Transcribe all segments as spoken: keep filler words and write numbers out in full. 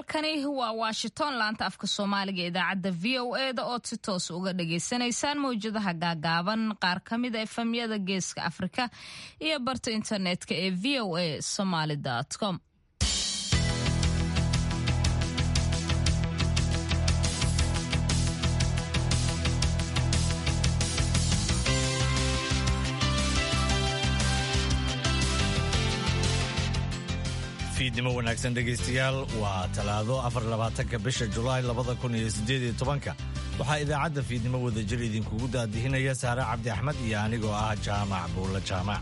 halkani waa Washington laanta afka Soomaaliga idaacada V O A da oo si toos uga dhageysanaysaan mowjadaha gaagaaban qaar kamid ah efemyada geeska Afrika iyo barta internetka ee v o a somali dot com. fiidnimo wanaagsan dhegaystayaal waa talaado afar iyo labaatanka bisha Julaay labada kun iyo siddeed iyo tobanka waxaa idaacadda fiidnimo wada jir idinkugu daadihinaya Saare Cabdi Axmed iyo anigoo ah Jaamac Buulla Jaamac.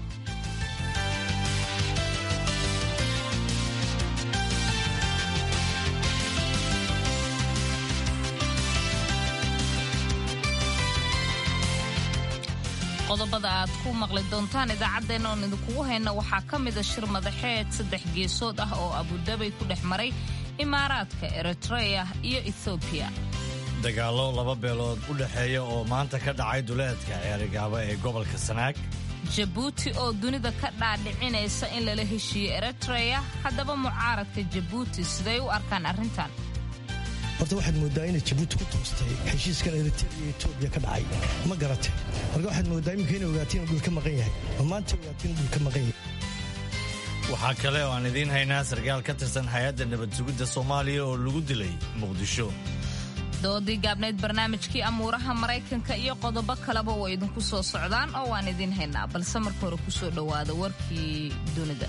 qodobada aad ku maqli doontaan idaacadeena oo idinkugu hayna waxaa ka mid ah shir madaxeed saddex geesood ah oo Abu Dhabi ku dhex maray Imaaraadka, Eritrea iyo Ethiopia. dagaalo laba beelood u dhaxeeya oo maanta ka dhacay duleedka Eerigaaba ee gobolka Sanaag. Djibouti oo dunida ka dhaadhicinaysa in lala heshiiyo Eritrea, haddaba mucaaradka Djibouti siday u arkaan arrintan? horta waxaad moodaa inay Djibouti ku toostay heshiiskan Eritrea iyo Ethiopia ka dhacay ma garatay marka waxaad moodaa in keenay ogaatiin inuu ka maqan yahay maanta ogaatiin inuu ka maqan yahay. waxaa kale oo aan idiin haynaa sarkaal ka tirsan hay'adda nabad sugidda Soomaaliya oo lagu dilay Muqdisho. doodii gaabneed barnaamijkii amuuraha Mareykanka iyo qodobo kaleba way idinku soo socdaan oo waan idiin haynaa balse marka hore ku soo dhawaada warkii dunida.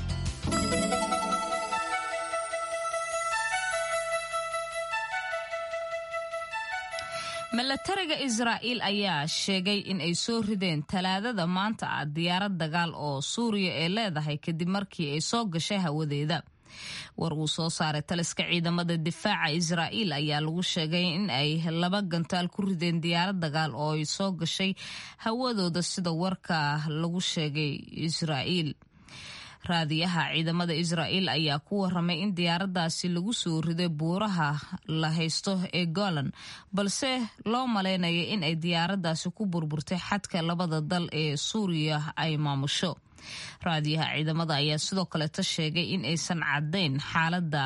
milatariga Israa'iil ayaa sheegay in ay soo rideen talaadada maanta ah diyaarad dagaal oo Suuriya ee leedahay kadib markii ay soo gashay hawadeeda. war uu soo saaray taliska ciidamada difaaca Israa'iil ayaa lagu sheegay in ay laba gantaal ku rideen diyaarad dagaal oo ay soo gashay hawadooda sida warka lagu sheegay Israa'iil. raadiyaha ciidamada Israa'iil ayaa ku waramay in diyaaradaasi lagu soo riday buuraha la haysto ee Golan balse loo maleynaya in ay diyaaradaasi ku burburtay xadka labada dal ee Suuriya ay maamusho. raadiyaha ciidamada ayaa sidoo kale ta sheegay in aysan cadeyn xaaladda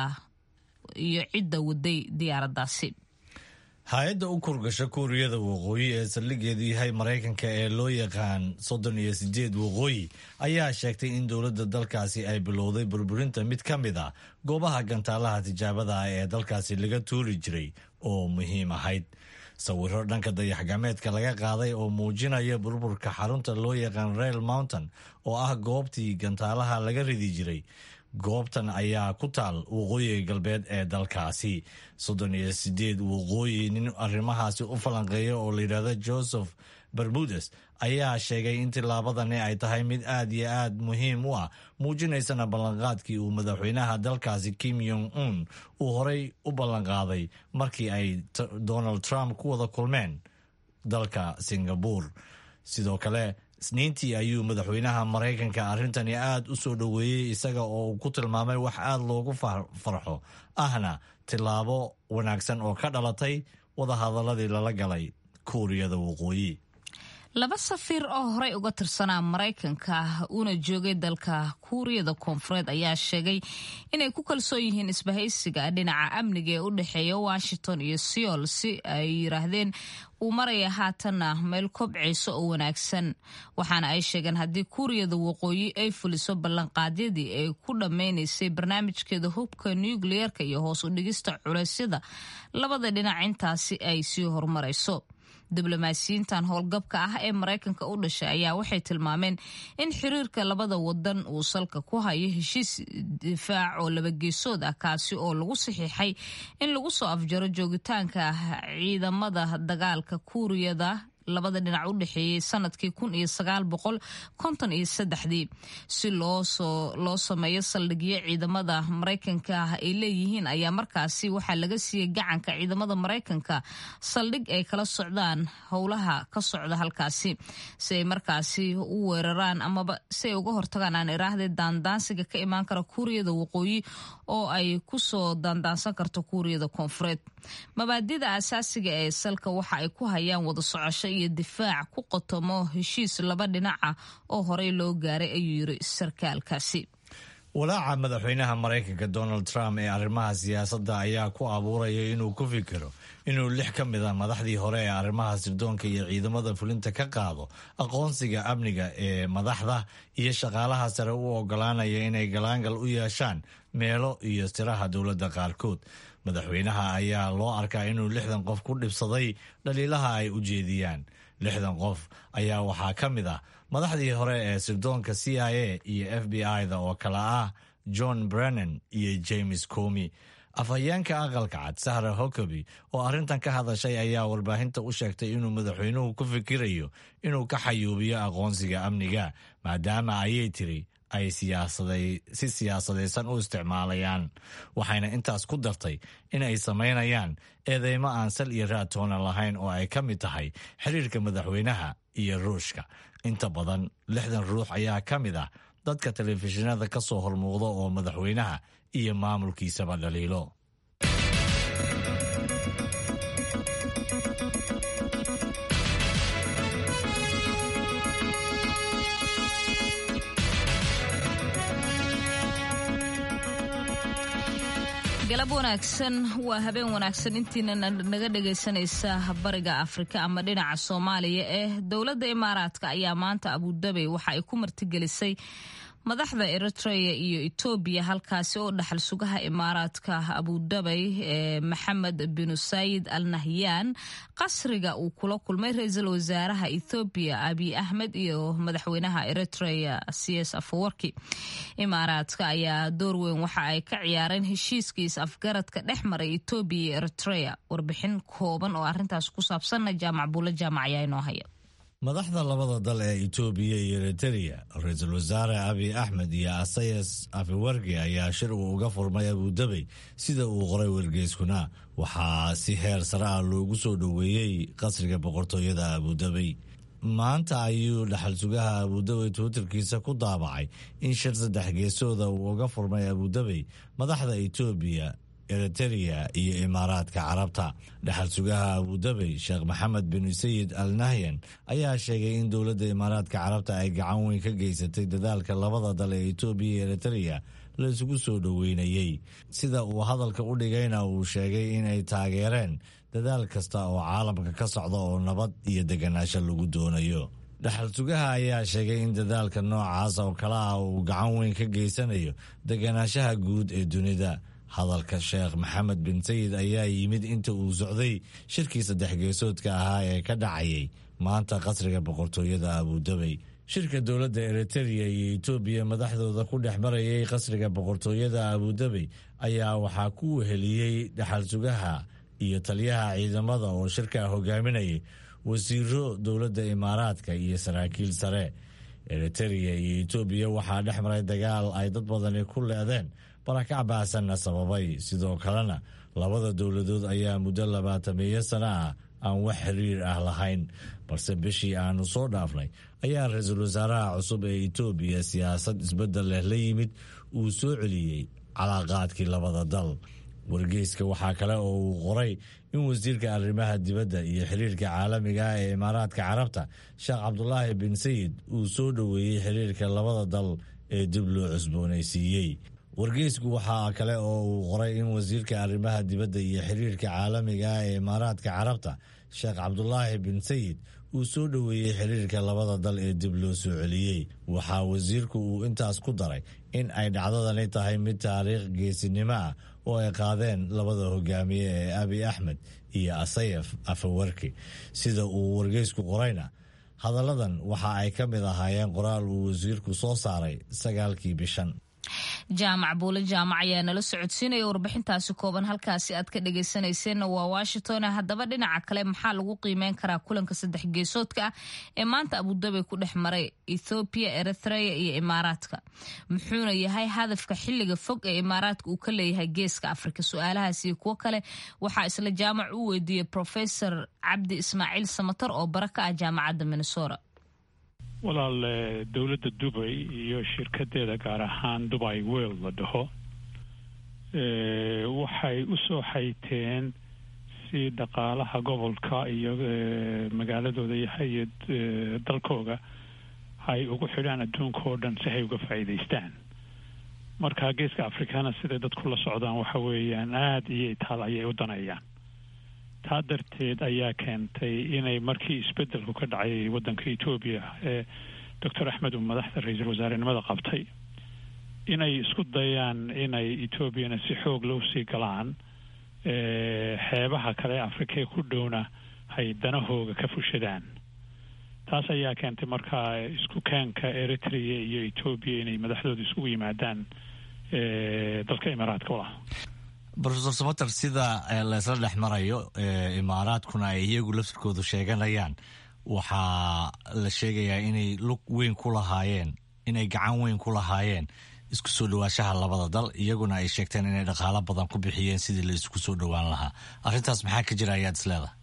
iyo cidda waday diyaaradaasi. hay-adda u kurgasha Kuuriyada Waqooyi ee saldhigeedu yahay Mareykanka ee loo yaqaan soddon iyo siddeed Waqooyi ayaa sheegtay in dowladda dalkaasi ay bilowday burburinta mid ka mid ah goobaha gantaalaha tijaabada ah ee dalkaasi laga tuuri jiray oo muhiim ahayd. sawirro dhanka dayax-gacmeedka laga qaaday oo muujinaya burburka xarunta loo yaqaan Rail Mountain oo ah goobtii gantaalaha laga ridi jiray. goobtan ayaa ku taal waqooyiga galbeed ee dalkaasi. soddon iyo siddeed waqooyi nin arrimahaasi u falanqeeya oo la yidhaahdo Joseph Bermudez ayaa sheegay in tillaabadani ay tahay mid aad iyo aad muhiim u ah muujinaysana ballanqaadkii uu madaxweynaha dalkaasi Kim Jong-un uu horey u ballanqaaday markii ay Donald Trump ku wada kulmeen dalka Singapore. sidoo kale isniintii ayuu madaxweynaha Mareykanka arrintani aad u soo dhoweeyey isaga oo uu ku tilmaamay wax aad loogu farxo ahna tillaabo wanaagsan oo ka dhalatay wadahadaladii lala galay Kuuriyada Waqooyi. laba safiir oo horey uga tirsanaa Mareykanka una joogay dalka Kuuriyada Koonfureed ayaa sheegay inay ku kalsoon yihiin isbahaysiga dhinaca amniga ee u dhaxeeya Washington iyo Seoul si ay yiraahdeen uu maraya haatana meel kobcayso oo wanaagsan. waxaana ay sheegeen haddii Kuuriyada Waqooyi ay fuliso ballanqaadyadii ay ku dhammaynaysay barnaamijkeeda hubka nuclearka iyo hoos u dhigista culeysyada labada dhinac intaasi ay sii horumarayso. diblomaasiyiintan howlgabka ah ee Mareykanka u dhashay ayaa waxay tilmaameen in xiriirka labada wadan uu salka ku hayo heshiis difaac oo laba geesood ah kaasi oo lagu saxiixay in lagu soo afjaro joogitaanka ciidamada dagaalka Kuuriyada labada dhinac u dhaxeeyay sanadkii kun iyo sagaal boqol konton iyo saddexdii si loo soo loo sameeyo saldhigyo ciidamada Mareykanka ay leeyihiin ayaa markaasi waxaa laga siiyay gacanka ciidamada Mareykanka saldhig ay kala socdaan howlaha ka socda halkaasi si ay markaasi u weeraraan amaba si ay uga hortagaan aan iraahday daandaansiga ka imaan kara Kuuriyada Waqooyi oo ay ku soo daandaansan karto Kuuriyada Koonfureed. mabaadida asaasiga ee salka waxa ay ku hayaan wada socosho iyo difaac ku qotomo heshiis laba dhinac ah oo horey loo gaaray ayuu yiri sarkaalkaasi. walaaca madaxweynaha maraykanka donald trump ee arrimaha siyaasadda ayaa ku abuuraya inuu ku fikiro inuu lix ka mid a madaxdii hore ee arrimaha sirdoonka iyo ciidamada fulinta ka qaado aqoonsiga amniga ee madaxda iyo shaqaalaha sare u ogolaanaya inay galaangal u yeeshaan meelo iyo siraha dowladda qaarkood. madaxweynaha ayaa loo arkaa inuu lixdan qof ku dhibsaday dhaliilaha ay u jeediyaan. lixdan qof ayaa waxaa ka mid ah madaxdii hore ee sirdoonka c i a iyo f b i-da oo kale ah john brennan iyo james comey. afhayeenka aqalka cad sahra huckabee oo arrintan ka hadashay ayaa warbaahinta u sheegtay inuu madaxweynuhu ku fikirayo inuu ka xayuubiyo aqoonsiga amniga maadaama ayay tiri ay si siyaasadaysan u isticmaalayaan. waxayna intaas ku dartay in ay samaynayaan eedeymo aan sal iyo raatoona lahayn oo ay ka mid tahay xiriirka madaxweynaha iyo ruushka. inta badan lixdan ruux ayaa ka mid ah dadka telefishinada ka soo hormuuqda oo madaxweynaha iyo maamulkiisaba dhaliilo. galab wanaagsan, waa habeen wanaagsan intiina naga dhegaysanaysa bariga Afrika ama dhinaca Soomaaliya ee dowladda Imaaraadka ayaa maanta Abu Dhabi waxa ay ku martigelisay madaxda Eritrea iyo Ethiopia halkaasi oo dhaxal sugaha Imaaraadka Abu Dhabi ee Maxamed bin Said Al Nahyan qasriga uu kula kulmay ra'iisul wasaaraha Ethiopia Abiy Ahmed iyo madaxweynaha Eritrea Siyaas Afwerki. Imaaraadka ayaa door weyn waxa ay ka ciyaareen heshiiskiisa afgaradka dhexmaray Ethiopia iyo Eritrea. warbixin kooban oo arrintaas ku saabsan Jaamac Buule Jaamac ayaa inoo haya. madaxda labada dal ee Ethiopia iyo Eritrea ra'iisul wasaare Abiy Ahmed iyo Siyaas Afwerki ayaa shir uu uga furmay Abu Dhabi sida uu qoray wargeyskuna waxaa si heer sare ah loogu soo dhoweeyey qasriga boqortooyada Abu Dhabi. maanta ayuu dhaxal sugaha Abu Dhabi twitterkiisa ku daabacay in shir saddex geesooda uu uga furmay Abu Dhabi madaxda Ethiopia, Eritrea iyo Imaaraadka Carabta. dhaxal sugaha Abu Dhabi Sheekh Maxamed bin Sayid Al Nahyan ayaa sheegay in dowladda Imaaraadka Carabta ay gacan weyn ka geysatay dadaalka labada dal ee Ethiopia iyo Eritrea la isugu soo dhoweynayay. sida uu hadalka u dhigayna uu sheegay in ay taageereen dadaal kasta oo caalamka ka socda oo nabad iyo deganaansho lagu doonayo. dhaxal sugaha ayaa sheegay in dadaalka noocaas oo kale ah uu gacan weyn ka geysanayo deganaanshaha guud ee dunida. hadalka Sheekh Maxamed bin Sayid ayaa yimid inta uu socday shirkii saddex geesoodka ahaa ee ka dhacayay maanta qasriga boqortooyada Abu Dhabi. shirka dowladda Eritrea iyo Ethiopia madaxdooda ku dhex marayay qasriga boqortooyada Abu Dhabi ayaa waxaa ku weheliyey dhaxal sugaha iyo taliyaha ciidamada oo shirka hogaaminayay wasiiro dowladda Imaaraadka iyo saraakiil sare. Eritrea iyo Ethiopia waxaa dhex maray dagaal ay dad badani ku leedeen barakac baasanna sababay. sidoo kalena labada dowladood ayaa muddo labaatameeyo sano ah aan wax xiriir ah lahayn, balse bishii aanu soo dhaafnay ayaa ra-iisul wasaaraha cusub ee Ethiopia siyaasad isbeddel leh la yimid uu soo celiyey calaaqaadkii labada dal. wargeyska waxaa kale oo uu qoray in wasiirka arrimaha dibadda iyo xiriirka caalamiga ah ee Imaaraadka Carabta Sheekh Cabdulaahi bin Sayid uu soo dhoweeyey xiriirka labada dal ee dib loo cusboonaysiiyey. wargeysku waxaa kale oo uu qoray in wasiirka arrimaha dibadda iyo xiriirka caalamiga ah ee Imaaraadka Carabta Sheekh Cabdulaahi bin Sayid uu soo dhoweeyey xiriirka labada dal ee dib loo soo celiyey. waxaa wasiirku uu intaas ku daray in ay dhacdadani tahay mid taariikh geesinimo ah oo ay qaadeen labada hogaamiye ee Abiy Ahmed iyo Siyaas Afwerki. sida uu wargeysku qorayna hadalladan waxa ay ka mid ahaayeen qoraal uu wasiirku soo saaray sagaalkii bishan. jaamac buule jaamac ayaa nala socodsiinaya warbixintaasi kooban. halkaasi aad ka dhegaysanayseena waa Washington. haddaba dhinaca kale maxaa lagu qiimeyn karaa kulanka saddex geesoodka ah ee maanta Abu Dhabi ku dhex maray Ethiopia, Eritrea iyo Imaaraadka? muxuuna yahay hadafka xilliga fog ee Imaaraadka uu ka leeyahay geeska Afrika? su-aalahaas iyo kuwo kale waxaa isla jaamac u weydiiyey Professor Cabdi Ismaaciil Samatar oo bara ka ah jaamacadda Minnesota. walaal dowladda Dubai iyo shirkadeeda gaar ahaan Dubai World la dhaho waxay u soo xayteen si dhaqaalaha gobolka iyo magaaladooda iyo dalkooga ay ugu xidhaan adduunka oo dhan si ay uga faa'iidaystaan. marka geeska afrikana siday dadku la socdaan waxa weeyaan aada iyo itaal ayay u danayaan. taa darteed ayaa keentay inay markii isbedelku ka dhacay waddanka etoobiya ee doctor axmed uu madaxda ra-iisul wasaarenimada qabtay inay isku dayaan inay etoobiyana si xoog loo sii galaan xeebaha kale ee afrika ku dhowna hay danahooga ka fushadaan. taas ayaa keentay markaa isku keenka eritrea iyo etoobiya inay madaxdooda isugu yimaadaan dalka imaaraadka walaal. professor samater, sida laysla dhex marayo imaaraadkuna ay iyagu laftirkoodu sheeganayaan, waxaa la sheegayaa inay lug weyn ku lahaayeen, inay gacan weyn ku lahaayeen isku soo dhawaashaha labada dal, iyaguna ay sheegteen inay dhaqaalo badan ku bixiyeen sidii la isku soo dhowaan lahaa. arrintaas maxaa ka jira ayaad isleedahay?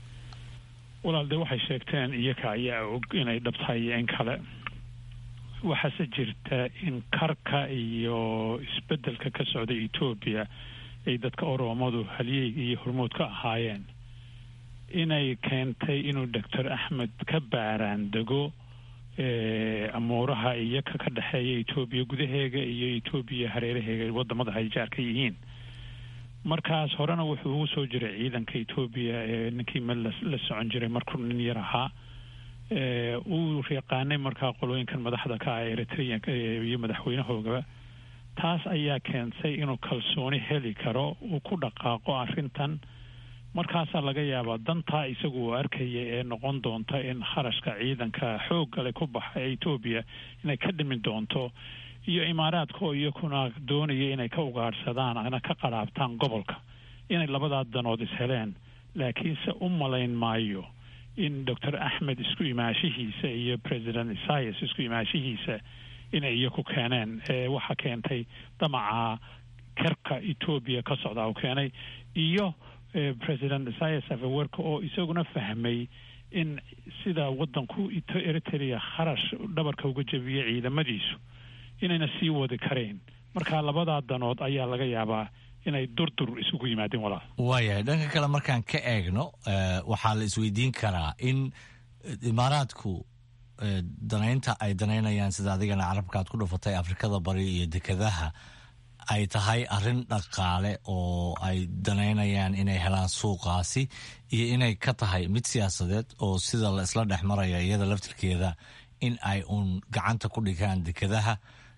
walaal dee waxay sheegteen iyaga ayaa og inay dhabtahay iyo in kale. waxaase jirta in karka iyo isbedelka ka socda etoobiya ay dadka oromadu halyey iyo hormood ka ahaayeen inay keentay inuu doctor axmed ka baaraan dego amuuraha iyaga ka dhexeeya etoobiya gudaheega iyo etoobiya hareeraheega wadamada ay jaarka yihiin. markaas horena wuxuu ugu soo jiray ciidanka etoobiya ee ninkii meel la socon jiray markuu nin yar ahaa uu yaqaanay markaa qolooyinkan madaxda ka ah eritrea iyo madaxweynahoogaba. taas ayaa keentay inuu kalsooni heli karo uu ku dhaqaaqo arrintan. markaasaa laga yaabaa dantaa isagu uu arkaya ee noqon doonta in kharashka ciidanka xooggale ku baxa ee etoobiya inay ka dhimin doonto, iyo imaaraadka oo iyakuna doonaya inay ka ugaadhsadaan ana ka qaraabtaan gobolka, inay labadaa danood isheleen. laakiinse u malayn maayo in doctor axmed isku imaashihiisa iyo president isaias isku imaashihiisa inay iyaku keeneen. waxaa keentay damaca karka etoobiya ka socda u keenay, iyo president isaias afewerka oo isaguna fahmay in sida waddanku eritrea kharash dhabarka uga jebiyay ciidamadiisu inayna sii wadi karayn. marka labadaa danood ayaa laga yaabaa inay durdur isugu yimaadeen walaal. waayahay, dhanka kale markaan ka eegno waxaa la isweydiin karaa in imaaraadku danaynta ay danaynayaan sida adigana carabkaad ku dhufatay afrikada bari iyo dekedaha ay tahay arrin dhaqaale oo ay danaynayaan inay helaan suuqaasi, iyo inay ka tahay mid siyaasadeed oo sida la isla dhex maraya iyada laftirkeeda in ay uun gacanta ku dhigaan dekedaha,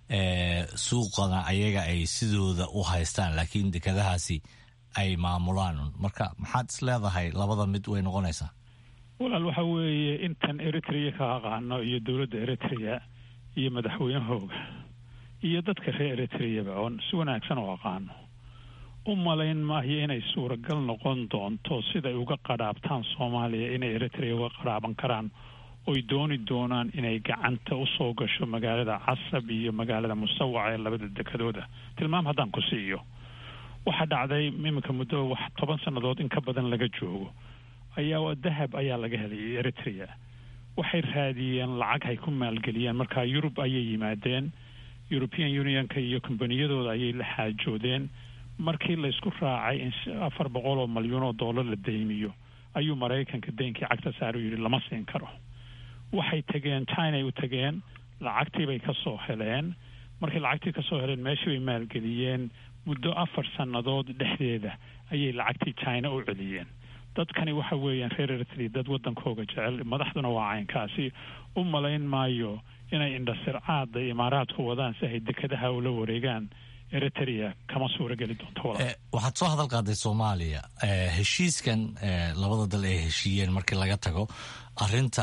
suuqana ayaga ay sidooda u haystaan, laakiin dekedahaasi ay maamulaan. marka maxaad is leedahay labada mid way noqonaysaa? walaal waxa weeye intan eritrea ka aqaano iyo dowladda eritrea iyo madaxweynahooga iyo dadka reer eritreaba oon si wanaagsan u aqaano, u malayn maayo inay suuragal noqon doonto siday uga qadhaabtaan soomaaliya inay eritrea uga qadhaaban karaan oy dooni doonaan inay gacanta usoo gasho magaalada casab iyo magaalada musawaca ee labada dekadooda. tilmaam haddaan ku siiyo, waxaa dhacday iminka muddo wax toban sannadood in ka badan laga joogo ayaa dahab ayaa laga helay eritrea. waxay raadiyeen lacag hay ku maalgeliyaan, markaa yurub ayay yimaadeen, european unionka iyo kombaniyadooda ayay la xaajoodeen. markii laysku raacay in afar boqol oo malyan oo dollar la deymiyo ayuu maraykanka deynkii cagta saar u yidhi lama siin karo. waxay tageen chinay u tageen, lacagtii bay ka soo heleen. markay lacagtii ka soo heleen meeshii bay maalgeliyeen. muddo afar sannadood dhexdeeda ayay lacagtii china u celiyeen. dadkani waxa weeyaan reer eritrea dad waddankooga jecel, madaxduna waa caynkaasi. u malayn maayo inay indhasircaada imaaraadku wadaan si ay dekedaha ula wareegaan eritrea kama suura geli doonto walaal. waxaad soo hadal qaaday soomaaliya, heshiiskan labada dal ay heshiiyeen markii laga tago arrinta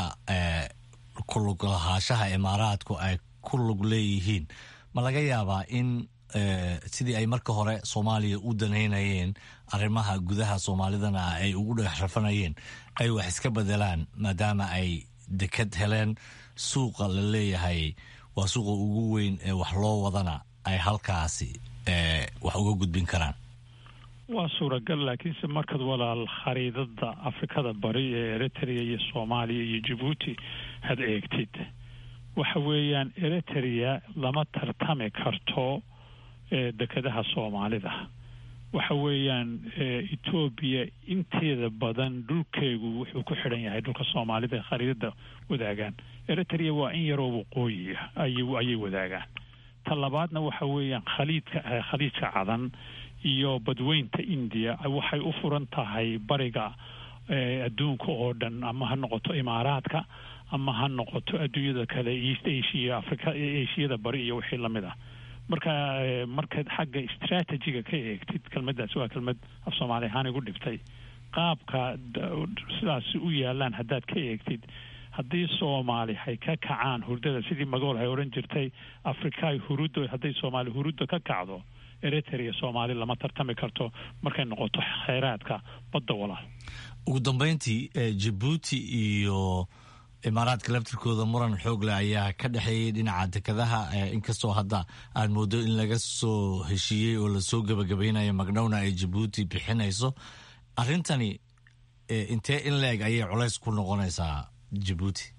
ku lug lahaashaha imaaraadku ay ku lug leeyihiin, ma laga yaabaa in sidii ay marka hore soomaaliya u danaynayeen arrimaha gudaha soomaalidana ay ugu dhex rafanayeen ay wax iska bedelaan maadaama ay deked heleen, suuqa la leeyahay waa suuqa ugu weyn ee wax loo wadana ay halkaasi wax uga gudbin karaan? waa suuragal, laakiinse markaad walaal khariidada afrikada bari ee eritrea iyo soomaaliya iyo jabuuti had eegtid, waxa weeyaan eritrea lama tartami karto dekedaha soomaalida. waxa weeyaan etoobiya inteeda badan dhulkeegu wuxuu ku xidhan yahay dhulka soomaalida khariidada wadaagaan. eritrea waa in yaroo waqooyiya ayay wadaagaan. talabaadna waxa weeyaan khaliidka khaliidka cadan iyo badweynta India waxay u furan tahay bariga adduunka oo dhan, ama ha noqoto imaaraadka ama ha noqoto adduunyada kale, East Asia, Africa, Asia bari iyo wixii lamid ah. marka markaad xagga strategiga ka eegtid, kelmadaas waa kelmad af Soomaali ahaan igu dhibtay, qaabka sidaas u yaalaan haddaad ka eegtid, haddii Soomaali hay ka kacaan hurdada sidii magool hay oran jirtay Afrika ay hurudo, hadday Soomaali hurudo ka kacdo, Eritrea Soomaali lama tartami karto markay noqoto kheyraadka badda walaal. ugu dambeyntii Djibouti iyo imaaraadka laftirkooda muran xoog leh ayaa ka dhexeeyay dhinaca dekedaha, inkastoo hadda aan moodo in laga soo heshiiyey oo lasoo gabagabaynayo magdhowna ay Djibouti bixinayso. arrintani intee in leeg ayay culays ku noqonaysaa Djibouti?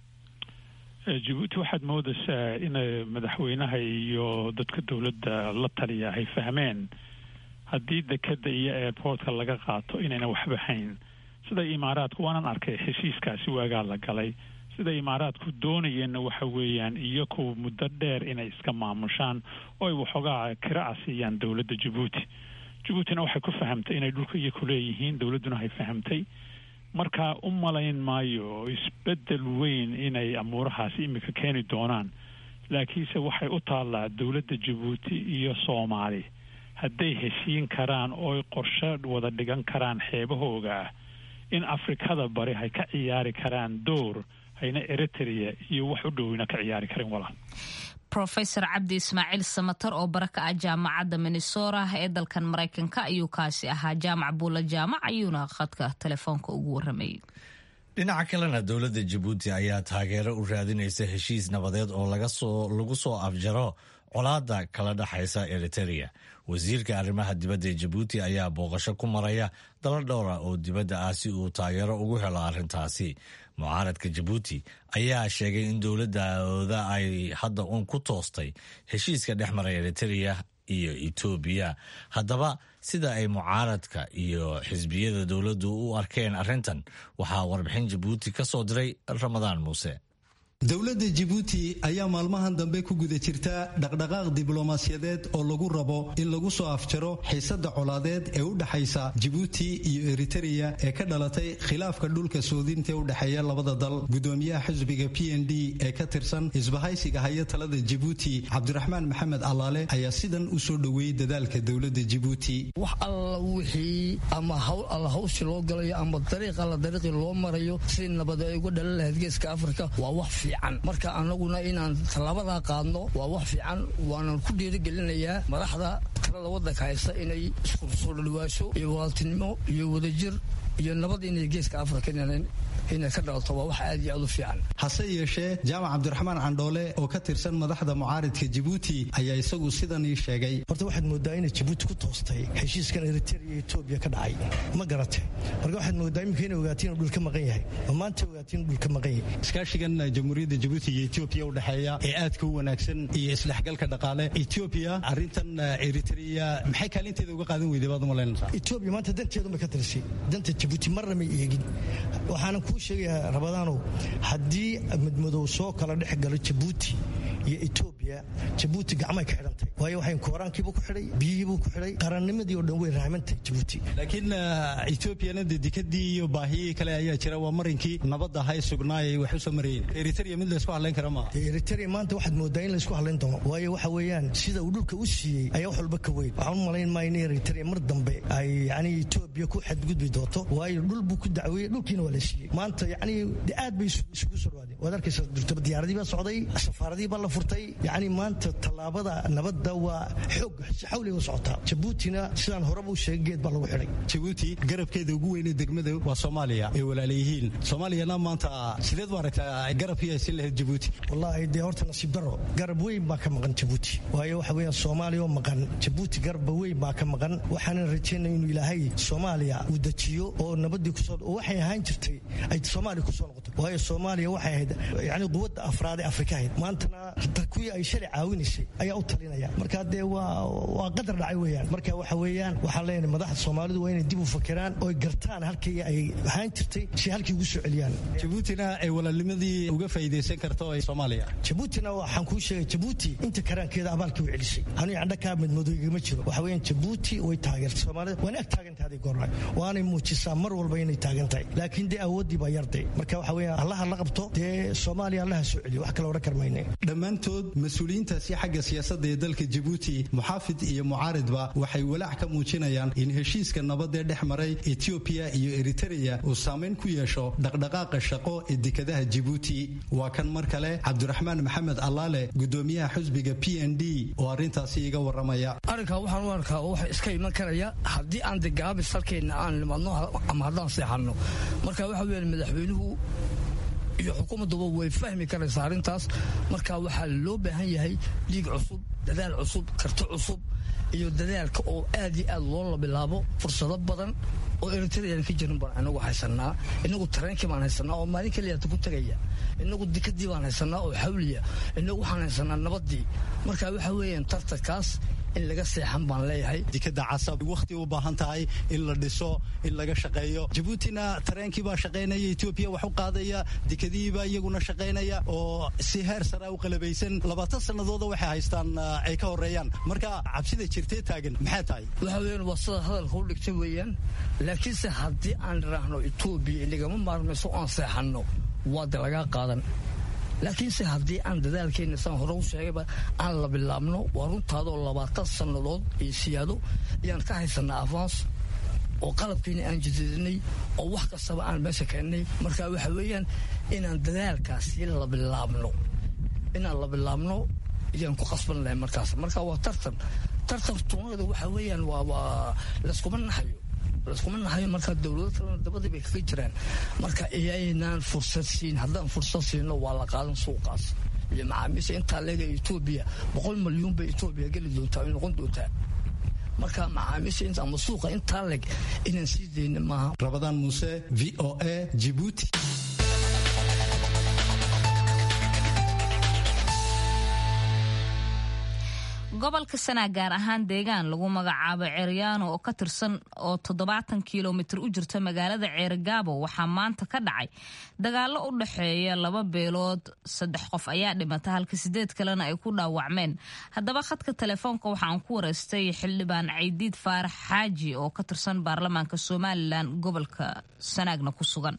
Djibouti waxaad moodaysaa in madaxweynaha iyo dadka dowladda la taliya ay fahmeen haddii dekeda iyo airportka laga qaato inayna waxba hayn. sida imaaraadku waanan arkay heshiiskaasi waagaa la galay, sida imaaraadku doonayeenna waxa weeyaan iyagu muddo dheer inay iska maamushaan oo ay waxoogaa kira siiyaan dowladda Djibouti. Djiboutina waxay ku fahamtay inay dhulka iyagu leeyihiin, dowladduna hay fahamtay. marka u malayn maayo isbedel weyn inay amuurahaasi imika keeni doonaan, laakiinse waxay u taallaa dowladda Djibouti iyo Soomaali hadday heshiin karaan oo qorshe wada dhigan karaan xeebahooga in Afrikada bari hay ka ciyaari karaan door hayna Eritrea iyo wax u dhowina ka ciyaari karin walaal. Professor Cabdi Ismaaciil Samatar oo baraka ah jaamacadda Minnesota ee dalkan Mareykanka ayuu kaasi ahaa. Jaamac Buula Jaamac ayuuna khadka telefoonka ugu warramay. dhinaca kalena dowladda Djibouti ayaa taageero u raadinaysa heshiis nabadeed oo laga soo lagu soo afjaro colaadda kala dhaxaysa Eritrea. wasiirka arrimaha dibadda ee Djibouti ayaa booqasho ku maraya dalal dhowr ah oo dibadda ah si uu taageero ugu helo arrintaasi. mucaaradka Djibouti ayaa sheegay in dowladooda ay hadda uun ku toostay heshiiska dhex maray Eritrea iyo Ethiopia. haddaba sida ay mucaaradka iyo xisbiyada dowladdu u arkeen arrintan waxaa warbixin Djibouti ka soo diray Ramadaan Muuse. dowladda Djibouti ayaa maalmahan dambe ku guda jirta dhaqdhaqaaq diblomaasiyadeed oo lagu rabo in lagu soo afjaro xiisada colaadeed ee u dhaxaysa Djibouti iyo Eritrea ee ka dhalatay khilaafka dhulka soodinta u dhaxeeya labada dal. gudoomiyaha xisbiga P N D ee ka tirsan isbahaysiga haya talada Djibouti Cabdiraxmaan Maxamed Allaale ayaa sidan u soo dhaweeyay dadaalka dowladda Djibouti. wax alla wixii ama hawl alla hawsh loo galayo ama dariiq alla dariiqi loo marayo si nabad ay uga dhalan lahayd geeska Afrika waa wax marka anaguna inaan talaabada qaadno waa wax fiican. waanan ku dhiirigelinayaa madaxda talada waddanka haysta inay isku soo dhawaasho iyo walaaltinimo iyo wadajir iyo nabad inay geeska Afrika inay ka dhalato waa wax aad iyo aad u fiican. hase yeeshee Jaamac Cabdiraxmaan Candhoole oo ka tirsan madaxda mucaaradka Djibouti ayaa isagu sidan ii sheegay. horta waxaad moodaa inay Djibouti ku toostay heshiiskan Eritrea iyo Ethiopia ka dhacay, ma garatay? marka waxaad moodaa imika inay ogaatiin dhul ka maqan yahay, maanta ogaatiin dhul ka maqan yahay. iskaashigan jamhuuriyadda Djibouti iyo Ethiopia u dhaxeeya ee aadka u wanaagsan iyo isdhexgalka dhaqaale. Ethiopia arrintan Eritrea maxay kaalinteeda uga qaadan weyday baad u malaynaysaa? Ethiopia maanta danteedu ma ka tirsay, danta Djibouti marna ma eegin. waxaan ku sheegayaa Rabadaano haddii madmadow soo kala dhex galo Djibouti iyo Ethiopia, Djibouti gacmay ka xidhantay, waayo waxay kooraankiiba ku xidhay, biyihiiba ku xidhay, qarannimadii oo dhan way raahmantay Djibouti. laakiin Ethiopia-na dekadii iyo baahiyii kale ayaa jira, waa marinkii nabadda hay sugnaayay wax u soo marayeen. Eritrea mid la isku hadlayn kara ma? Eritrea maanta waxaad moodaa in la isku hadlayn doono, waayo waxa weeyaan sida uu dhulka u siiyey ayaa wax walba ka weyn. waxaan u malayn maayo in Eritrea mar dambe ay yani Ethiopia ku xadgudbi doonto, waayo dhul buu ku dacweeyey, dhulkiina waa la siiyey. maanta yani aad bay isugu soo dhawaadeen. waad arkaysaa durtaba diyaaradii baa socday, safaaradii baa la furtay. yani maanta tallaabada nabadda waa xoog si xawli u socotaa. Djiboutina sidaan horeba u sheegay geed baa lagu xidhay. Djibouti garabkeeda ugu weyn ee degmada waa Soomaaliya ee walaalayihiin. Soomaaliyana maanta sideed waa aragtaa garabkii ay lahayd Djibouti? wallahi dee horta nasiib daro garab weyn baa ka maqan Djibouti, waayo waxa weeyaan Soomaaliya oo maqan, Djibouti garab weyn baa ka maqan. waxaan rajaynayaa inuu Ilaahay Soomaaliya uu dajiyo oo nabadii ku soo oo waxay ahaan jirtay ay Soomaaliya ku soo noqoto, waayo Soomaaliya waxay ahayd yani quwadda afraad ee Afrika ahayd. maantana kuwii ay shalay caawinaysay ayaa u talinaya marka dee waa waa qadar dhacay weeyaan marka waxa weeyaan waxaan leenahay madaxda Soomaalidu waa inay dib u fakeraan oo gartaan halkii ay ahaan jirtay si halkii ugu soo celiyaan Djibouti-na ay walaalnimadii uga faa'iideysan karto ay Soomaaliya Djibouti-na waxaan ku sheegay Djibouti inta karaankeeda abaalkii u celisay anu yacni ka mid madooyiga ma jiro waxa weeyaan Djibouti way taageertay Soomaalida waana ag taagantahay goornay waana muujisaa mar walba inay taagantahay laakiin dee awoodii baa yartay marka waxa weeyaan Allah la qabto dee Soomaaliya Allah soo celiyo wax kale oo karmayne dhammaantood mas'uuliyiintaasi xagga siyaasadda ee dalka Djibouti muxaafid iyo mucaaridba waxay walaac ka muujinayaan in heshiiska nabad ee dhex maray Ethiopia iyo Eritrea uu saameyn ku yeesho dhaqdhaqaaqa shaqo ee dekedaha Djibouti waa kan mar kale Cabdiraxmaan Maxamed Allaale gudoomiyaha xisbiga P N D oo arintaasi iga waramaya arinka waxaan u arkaa waxa iska iman karaya haddii aan degaab salkeena aan limadno ama haddaan seexano marka waxa weeyaan madaxweynuhu iyo xukuumaddu way fahmi karaysaa arintaas marka waxa loo baahan yahay dhiig cusub dadaal cusub karti cusub iyo dadaalka oo aad iyo aad loo bilaabo fursado badan oo Eritrea ka jirin baan anagu haysanaa inagu tareenkii baan haysanaa oo maalin kaliya ku tagaya inagu dikadii baan haysanaa oo xawliya inagu waxaan haysanaa nabadii marka waxa weeyaan tartankaas in laga seexan baan leeyahay dikada casab waqti u baahan tahay in la dhiso in laga shaqeeyo Djibouti-na tareenkii baa shaqeynaya Ethiopia wax u qaadaya dikadii baa iyaguna shaqeynaya oo si heer sare u qalabaysan labaatan sanadooda waxay haystaan ay ka horeeyaan marka cabsida jirtay taagan maxay tahay waxa weeyaan wasada hadalka u dhigtay weeyaan laakiin se haddii aan raahno Ethiopia inaga ma maarmayso aan seexano wada laga qaadan laakiin se haddii aan dadaalkeena san hore u sheegayba aan la bilaabno waa runtaada oo labaatan sannadood iyo siyaado ayaan ka haysanaa avance oo qalabkiina aan jididinay oo wax kastaba aan meesha keennay marka waxa weeyaan inaan dadaalkaasi la bilaabno inaan la bilaabno ayaan ku qasban lahay markaas marka waa tartan tartan tuunada waxa weeyaan waa waa laskuma naxayo laskuma naxayo marka dawladda dabadii bay kaga jiraan marka iyaynaan fursad siin haddaan fursad siino waa la qaadan suuqaas iyo macaamiisha intaa leega Ethiopia boqol milyan bay Ethiopia gali doontaa in noqon doontaa marka macaamiisha inta ama suuqa intaa leeg inaan sii deynin maaha Rabadaan Muuse V O A Djibouti gobolka Sanaa gaar ahaan deegaan lagu magacaabo Ceeryaano oo ka tirsan oo toddobaatan kiiloomitir u jirta magaalada Ceergaabo waxaa maanta ka dhacay dagaalo u dhaxeeya laba beelood saddex qof ayaa dhimatay halka sideed kalena ay ku dhaawacmeen haddaba khadka telefoonka waxaan ku wareystay xildhibaan Caydiid Faarax Xaaji oo ka tirsan baarlamaanka Somaliland gobolka Sanaagna ku sugan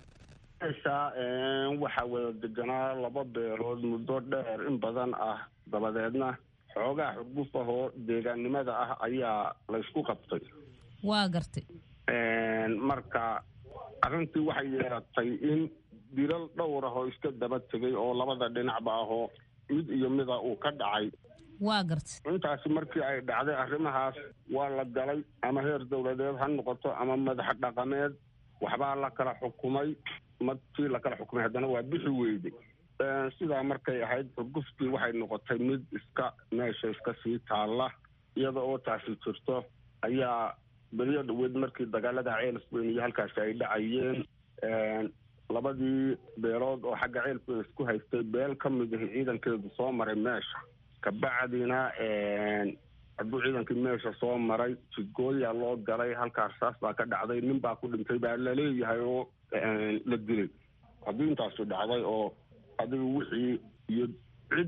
waxa wada deganaa laba beelood muddo dheer in badan ah dabadeedna xoogaa xurguf ahoo deegaannimada ah ayaa laysku qabtay waa gartay marka arrintii waxay yeelatay in dilal dhowr ah oo iska daba tegay oo labada dhinacba ahoo mid iyo mida uu ka dhacay waa gartay intaasi markii ay dhacday arrimahaas waa la galay ama heer dowladeed ha noqoto ama madax dhaqameed waxbaa la kala xukumay markii la kala xukumay haddana waa bixi weyday sidaa markay ahayd xurguftii waxay noqotay mid iska meesha iska sii taalla iyada oo taasi jirto ayaa beriyo dhaweed markii dagaalada ceelfweyn iyo halkaasi ay dhacayeen labadii beelood oo xagga ceelfweyn isku haystay beel ka mid ahi ciidankeedu soo maray meesha kabacdina hadduu ciidankii meesha soo maray jidgooyaa loo galay halkaas saas baa ka dhacday nin baa ku dhintay baa laleeyahay oo la dilay haddii intaasu dhacday oo adiga wixii iyo cid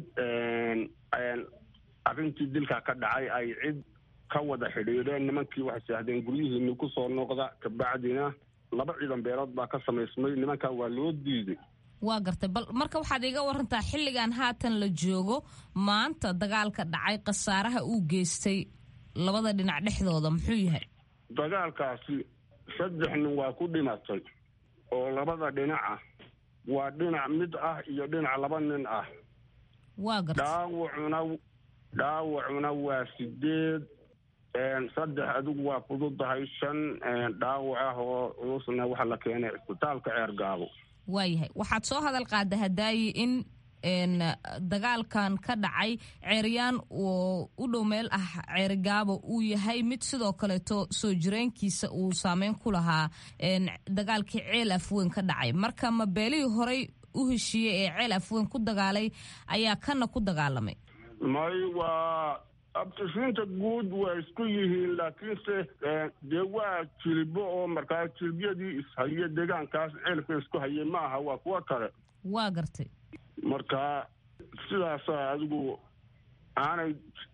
arrintii dilkaa ka dhacay ay cid ka wada xidhiidheen nimankii waxay saahdeen guryihiini ku soo noqda kabacdina laba ciidan beelood baa ka samaysmay nimankaa waa loo diiday waa gartay bal marka waxaad iga warantaa xilligan haatan la joogo maanta dagaalka dhacay khasaaraha uu geystay labada dhinac dhexdooda muxuu yahay dagaalkaasi saddex nin waa ku dhimatay oo labada dhinaca waa dhinac mid ah iyo dhinac laba nin ah waa gartay dhaawacuna dhaawacuna waa sideed saddex adigu waa fududahay shan dhaawac ah oo culusna waxaa la keenay isbitaalka Ceergaabo waayahay waxaad soo hadal qaada hadaayi in dagaalkan ka dhacay Ceeryaan oo u dhow meel ah Ceergaabo uu yahay mid sidoo kaleeto soo jireenkiisa uu saameyn ku lahaa dagaalkii ceel afweyn ka dhacay marka ma beelihii horey u heshiiyey ee ceel afweyn ku dagaalay ayaa kana ku dagaalamay. may waa abtishiinta guud waa isku yihiin laakiinse dee waa jilbo oo markaa jilbyadii ishaya deegaankaas ceelka isku hayay ma aha waa kuwa kale. waa gartay. marka sidaas adigu aanay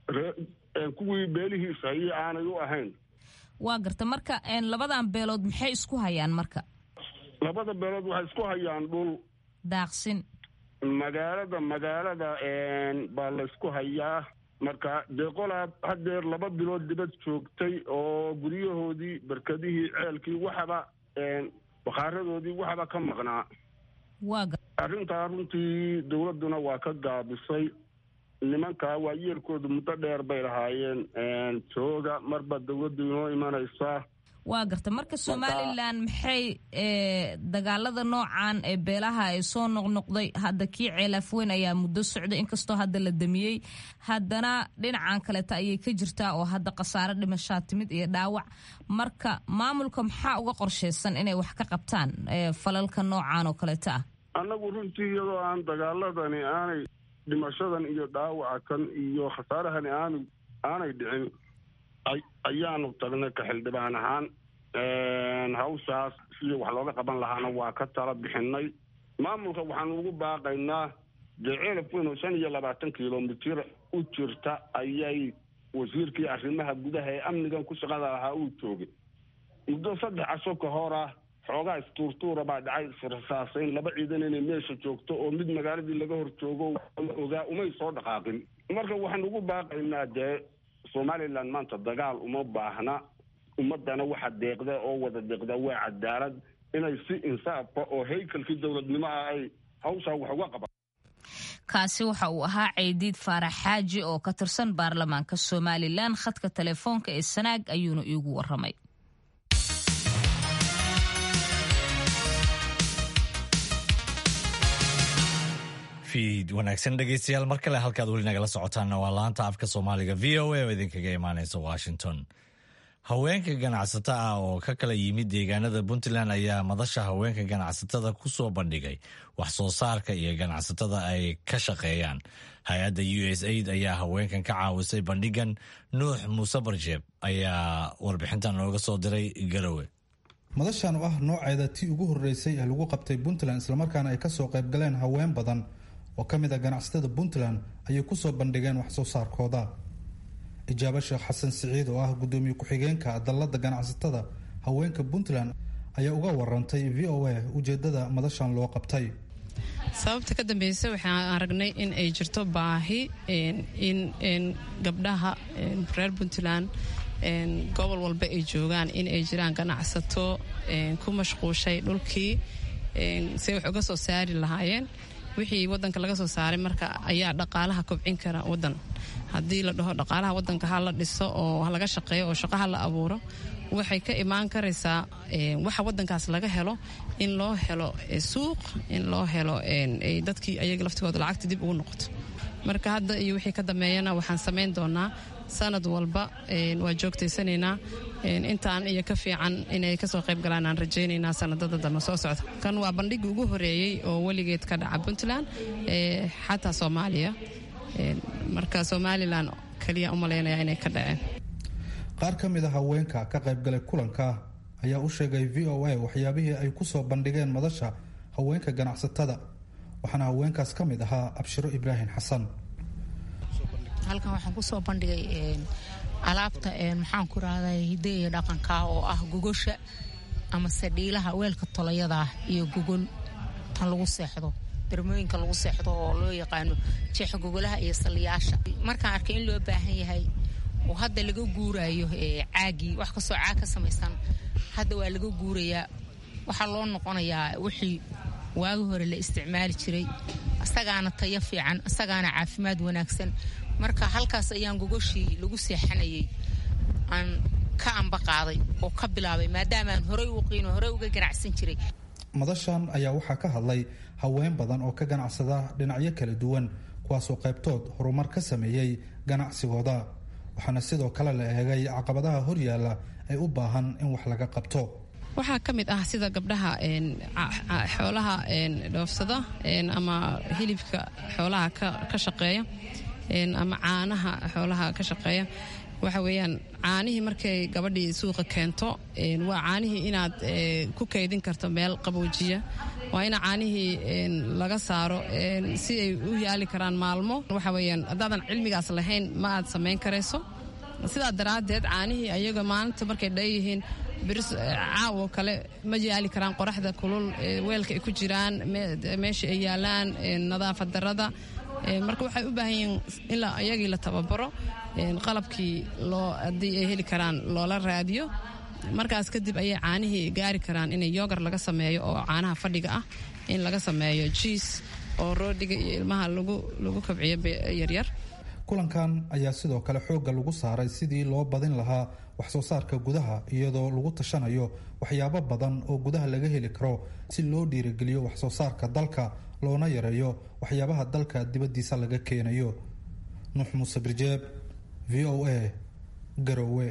kuwii beelihii ishayay aanay u ahayn. waa garta marka labadan beelood maxay isku hayaan marka? labada beelood waxay isku hayaan dhul daaqsin. magaalada magaalada baa la isku hayaa. marka dee qolaa hadeer laba bilood dibad joogtay oo guryahoodii barkadihii ceelkii waxaba bakhaaradoodii waxba ka maqnaa. waa arrintaa runtii dawladduna waa ka gaabisay. nimankaa waa yeelkooda muddo dheer bay lahaayeen jooga marba dawladdu inoo imanaysaa. waa garta marka somalilan maxay dagaalada noocan ee beelaha ay soo noqnoqday hadda kii ceelafweyn ayaa muddo socday inkastoo hadda la damiyey haddana dhinacan kaleeta ayay ka jirtaa oo hadda khasaare dhimashaa timid iyo dhaawac. marka maamulka maxaa uga qorshaysan inay wax ka qabtaan falalka noocan oo kaleeta ah? annagu runtii iyadoo aan dagaaladani aanay dhimashadan iyo dhaawaca kan iyo khasaarahani aanu aanay dhicin ayaanu tagnay ka xildhibaan ahaan hawshaas sidii wax looga qaban lahaana waa ka tala bixinay. maamulka waxaanu ugu baaqaynaa dee ceelafweyn oo shan iyo labaatan kilomitir u jirta ayay wasiirkii arrimaha gudaha ee amnigan ku shaqada lahaa uu joogay. muddo saddex casho ka hor ah xoogaa istuurtuura baa dhacay israsaasayn laba ciidan inay meesha joogto oo mid magaaladii laga hor joogo la ogaa umay soo dhaqaaqin. marka waxaan ugu baaqaynaa dee somalilan maanta dagaal uma baahna. ummadana waxa deeqda oo wada deeqda waa cadaalad inay si insaafa oo haykalkii dowladnimo ah ay hawshaa wax uga qabaan. kaasi waxa uu ahaa Ceydiid Faarax Xaaji oo ka tirsan baarlamaanka Somaliland. khadka telefoonka ee Sanaag ayuuna iigu waramay. fiid wanaagsan dhegeystayaal mar kale halkaad weli nagala socotaanna waa laanta afka soomaaliga v o a oo idinkaga imaaneysa washington. haweenka ganacsato ah oo ka kala yimid deegaanada puntland ayaa madasha haweenka ganacsatada ku soo bandhigay wax soo saarka iyo ganacsatada ay ka shaqeeyaan. hay-adda u s aid ayaa haweenkan ka caawisay bandhigan. nuux muuse barjeeb ayaa warbixintan nooga soo diray garowe. madashan oo ah nooceeda tii ugu horeysay ee lagu qabtay puntland islamarkaana ay kasoo qaybgaleen haween badan oo ka mid a ganacsatada puntland ayay kusoo bandhigeen wax soo saarkooda. ijaabo sheekh xasan siciid oo ah gudoomiye ku-xigeenka dallada ganacsatada haweenka puntland ayaa uga warantay v o a ujeedada madashan loo qabtay. sababta ka dambeysa waxaan aragnay in ay jirto baahi in gabdhaha reer puntland gobol walba ay joogaan in ay jiraan ganacsato ku mashquushay dhulkii say wax uga soo saari lahaayeen. wixii wadanka laga soo saaray marka ayaa dhaqaalaha kobcin kara wadan. haddii la dhaho dhaqaalaha wadanka ha la dhiso oo laga shaqeeyo oo shaqaha la abuuro waxay ka imaan karaysaa waxa wadankaas laga helo in loo helo suuq, in loo helo dadkii ayaga laftigooda lacagta dib ugu noqoto. marka hadda iyo wixii ka dambeeyana waxaan samayn doonaa sanad walba waa joogtaysanaynaa intaan iyo ka fiican inay kasoo qayb galaan aan rajaynaynaa sanadada dambe soo socda. kan waa bandhigii ugu horeeyey oo weligeed ka dhaca puntland xataa soomaaliya. marka somalilan kaliya umalaynaya inay ka dhaceen. qaar ka mid a haweenka ka qaybgalay kulanka ayaa u sheegay v o a waxyaabihii ay kusoo bandhigeen madasha haweenka ganacsatada. waxaana haweenkaas ka mid ahaa abshiro ibraahim xasan. halkan waxaan kusoo bandhigay alaabta maxaan ku rahday hidde iyo dhaqanka oo ah gogosha ama sadhiilaha weelka tolayada ah iyo gogol tan lagu seexdo, darmooyinka lagu seexdo oo loo yaqaano jeex gogolaha iyo saliyaasha. markaan arkay in loo baahan yahay oo hadda laga guurayo caagii wax kasoo caag ka samaysan hadda waa laga guurayaa. waxaa loo noqonayaa wixii waagi hore la isticmaali jiray, asagaana tayo fiican, asagaana caafimaad wanaagsan. marka halkaas ayaan gogoshii lagu seexanayay aan ka amba qaaday oo ka bilaabay maadaama aan horey u qiino horey uga ganacsan jiray. madashan ayaa waxaa ka hadlay haween badan oo ka ganacsada dhinacyo kala duwan kuwaasoo qaybtood horumar ka sameeyey ganacsigooda. waxaana sidoo kale la eegay caqabadaha horyaala ee u baahan in wax laga qabto. waxaa ka mid ah sida gabdhaha xoolaha dhoofsada ama hilibka xoolaha ka shaqeeya ama caanaha xoolaha ka shaqeeya waxa weeyaan caanihii markay gabadhii suuqa keento waa caanihii inaad ku kaydin karto meel qaboojiya waa ina caanihii laga saaro si ay u yaali karaan maalmo waxa weeyaan haddaadan cilmigaas lahayn ma aad samayn karayso sidaa daraaddeed caanihii ayaga maalinta markay dheeyihiin biris caawo kale ma yaali karaan qoraxda kulul weelka ay ku jiraan meesha ay yaalaan nadaafad darrada marka waxay u baahan yihiin ilaa ayagii la tababaro qalabkii loo haddii ay heli karaan loola raadiyo markaas kadib ayay caanihii gaari karaan inay yoogar laga sameeyo oo caanaha fadhiga ah in laga sameeyo jiis oo roodhiga iyo ilmaha lagu kabciyo yaryar kulankan ayaa sidoo kale xoogga lagu saaray sidii loo badin lahaa wax soo saarka gudaha iyadoo lagu tashanayo waxyaabo badan oo gudaha laga heli karo si loo dhiirigeliyo wax soo saarka dalka loona yareeyo waxyaabaha dalka dibaddiisa laga keenayo nuux muuse birjeeb v o a garowe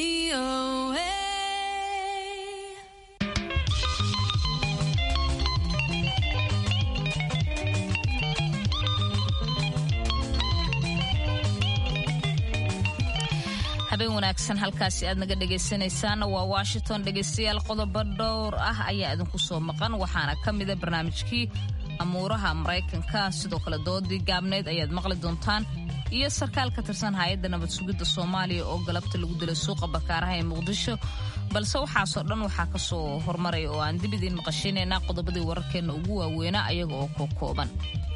habeen wanaagsan halkaasi aad naga dhegaysanaysaana waa washington dhegaystayaal qodobo dhowr ah ayaa idinku soo maqan waxaana ka mida barnaamijkii amuuraha maraykanka sidoo kale doodii gaabneyd ayaad maqli doontaan iyo sarkaal ka tirsan hay-adda nabad sugidda soomaaliya oo galabta lagu dilay suuqa bakaaraha ee muqdisho balse waxaasoo dhan waxaa ka soo hormaraya oo aan dib idiin maqashinaynaa qodobadii wararkeenna ugu waaweynaa ayaga oo koo kooban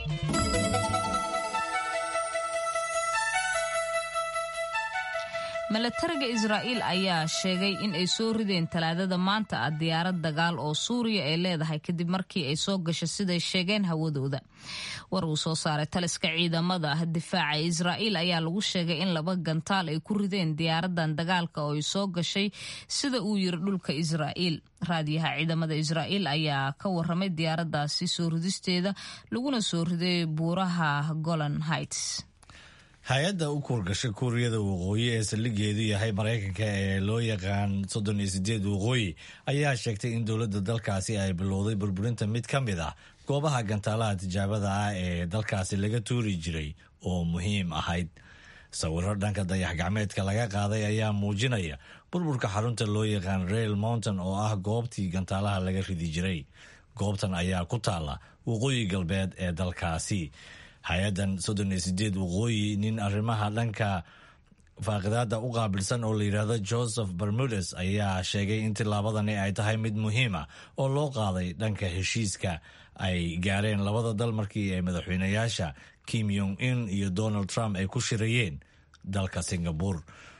milatariga Israa'iil ayaa sheegay in ay soo rideen talaadada maanta ah diyaarad dagaal oo Suuriya ay leedahay kadib markii ay soo gashay siday sheegeen hawadooda. War uu soo saaray taliska ciidamada difaaca Israa'iil ayaa lagu sheegay in laba gantaal ay ku rideen diyaaradan dagaalka oo ay soo gashay sida uu yiri dhulka Israa'iil. raadiyaha ciidamada Israa'iil ayaa ka warramay diyaaradaasi soo ridisteeda laguna soo riday buuraha Golan Heights. hay-adda u kuurgasha kuuriyada waqooyi ee saldhigeedu yahay maraykanka ee loo yaqaan soddon iyo sideed waqooyi ayaa sheegtay in dowladda dalkaasi ay bilowday burburinta mid ka mid ah goobaha gantaalaha tijaabada ah ee dalkaasi laga tuuri jiray oo muhiim ahayd. sawirro dhanka dayax gacmeedka laga qaaday ayaa muujinaya burburka xarunta loo yaqaan Rail Mountain oo ah goobtii gantaalaha laga ridi jiray. goobtan ayaa ku taala waqooyi galbeed ee dalkaasi. hay-adan soddon iyo sideed waqooyi nin arrimaha dhanka faaqidaada u qaabilsan oo la yidhaahdo Joseph Bermudez ayaa sheegay in tillaabadani ay tahay mid muhiima oo loo qaaday dhanka heshiiska ay gaareen labada dal markii ay madaxweynayaasha Kim Jong-un iyo Donald Trump ay ku shirayeen dalka Singapore.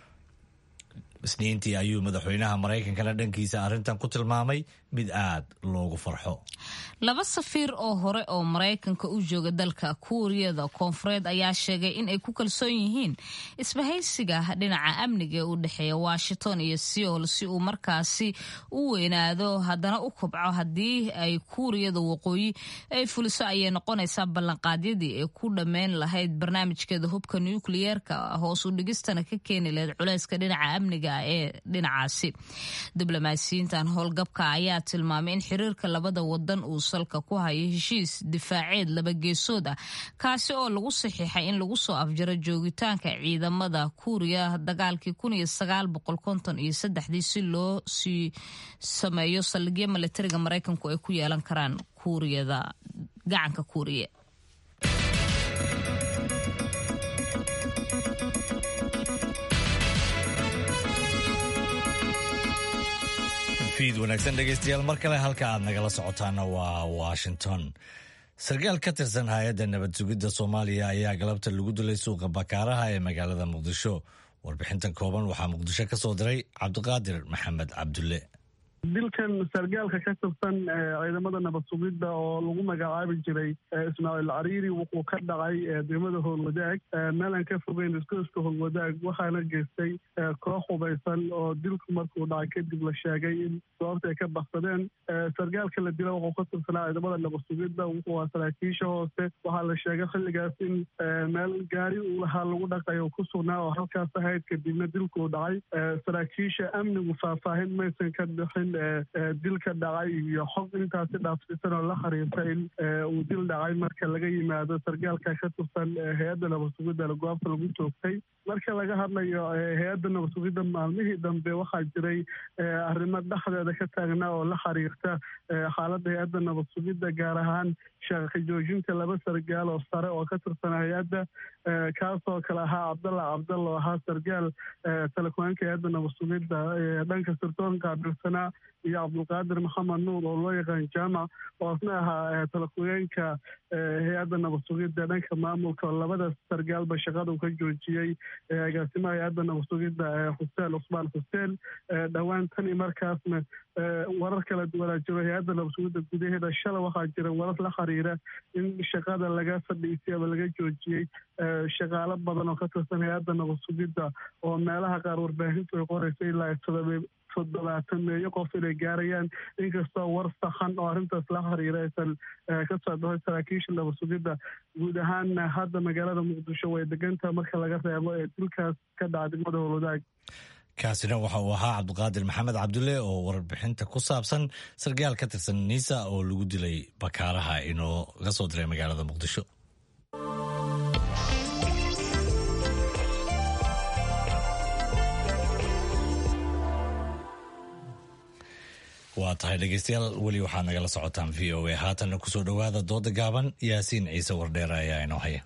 isniintii ayuu madaxweynaha maraykankana dhankiisa arrintan ku tilmaamay mid aad loogu farxo. laba safiir oo hore oo maraykanka u jooga dalka kuuriyada koonfureed ayaa sheegay in ay ku kalsoon yihiin isbahaysiga dhinaca amniga ee u dhexeeya Washington iyo Seoul si uu markaasi u weynaado haddana u kobco haddii ay kuuriyada waqooyi ay fuliso ayay noqonaysaa ballanqaadyadii ay ku dhammayn lahayd barnaamijkeeda hubka nukliyeerka hoos u dhigistana ka keeni lahayd culayska dhinaca amniga ee dhinacaasi. diblomaasiyiintan howlgabka ayaa tilmaamay in xiriirka labada wadan uu salka ku hayo heshiis difaaceed laba geesood ah kaasi oo lagu saxiixay in lagu soo afjaro joogitaanka ciidamada Kuuriya dagaalkii kun iyo sagaal boqol konton iyo saddex si loo sii sameeyo saldhigyo militariga Maraykanku ay ku yeelan karaan Kuuriyada gacanka Kuuriya. fiid wanaagsan dhegaystayaal mar kale halka aad nagala socotaana waa Washington. sarkaal ka tirsan hay-adda nabad sugidda Soomaaliya ayaa galabta lagu dilay suuqa bakaaraha ee magaalada Muqdisho. warbixintan kooban waxaa Muqdisho ka soo diray Cabdiqaadir Maxamed Cabdulle. dilkan sargaalka ka tirsan ciidamada nabad sugidda oo lagu magacaabi jiray Ismaaciil Cariiri wuxuu ka dhacay degmada Howlwadaag meel aan ka fogeyn isgoyska Howlwadaag waxaana geystay koox hubaysan oo dilku markuu dhacay kadib la sheegay in sababta ay ka baxsadeen. sargaalka la dila wuxuu ka tirsanaa ciidamada nabad sugidda wuxuu ahaa saraakiisha hoose waxaa la sheegay xilligaas in meel gaari uu lahaa lagu dhaqayo ku sugnaa oo halkaas ahayd kadibna dilkuu dhacay. saraakiisha amnigu faahfaahin maysan ka bixin dil ka dhacay iyo xog intaasi dhaafsiisan oo la xiriirta in uu dil dhacay marka laga yimaado sargaalka ka tirsan hay-adda nabad sugidda goobta lagu toogtay. marka laga hadlayo hay-adda nabad sugidda maalmihii dambe waxaa jiray arrimo dhexdeeda ka taagnaa oo la xiriirta xaaladda hay-adda nabad sugidda, gaar ahaan shaqo joojinta laba sargaal oo sare oo ka tirsan hay-adda, kaasoo kale ahaa cabdalla cabdalla oo ahaa sargaal telekoonka hay-adda nabad sugidda dhanka sirdoonka qaabilsanaa, iyo cabdulqaadir maxamed nuur oo loo yaqaan jaamac oo isna ahaa telekoonka hay-adda nabad sugidda dhanka maamulka. oo labada sargaalba shaqada uu ka joojiyey agaasimaha hay-adda nabad sugidda xuseen cusmaan xuseen dhowaan tani. markaasna warar kala duwanaa jiro hay-adda nabad sugidda gudaheeda. shalay waxaa jira warar la xiriira in shaqada laga fadhiisay ama laga joojiyey shaqaalo badan oo ka tirsan hay-adda nabad sugidda, oo meelaha qaar warbaahintu ay qoraysa ilaa toddobaatan meeyo qof inay gaarayaan, inkastoo war saxan oo arrintaas la xiriira aysan ka soo baxay saraakiisha nabad sugidda. guud ahaanna hadda magaalada muqdisho way degantaha marka laga reebo ee dilkaas ka dhaca degmada howlwadaag. kaasina waxa uu ahaa cabdiqaadir maxamed cabdulle oo warbixinta ku saabsan sargaal ka tirsan niisa oo lagu dilay bakaaraha inoo ga soo diray magaalada muqdisho. waa tahay dhegeystayaal, weli waxaad nagala socotaan v o a. haatanna kusoo dhowaada dooda gaaban. yaasiin ciise wardheere ayaa inoo haya.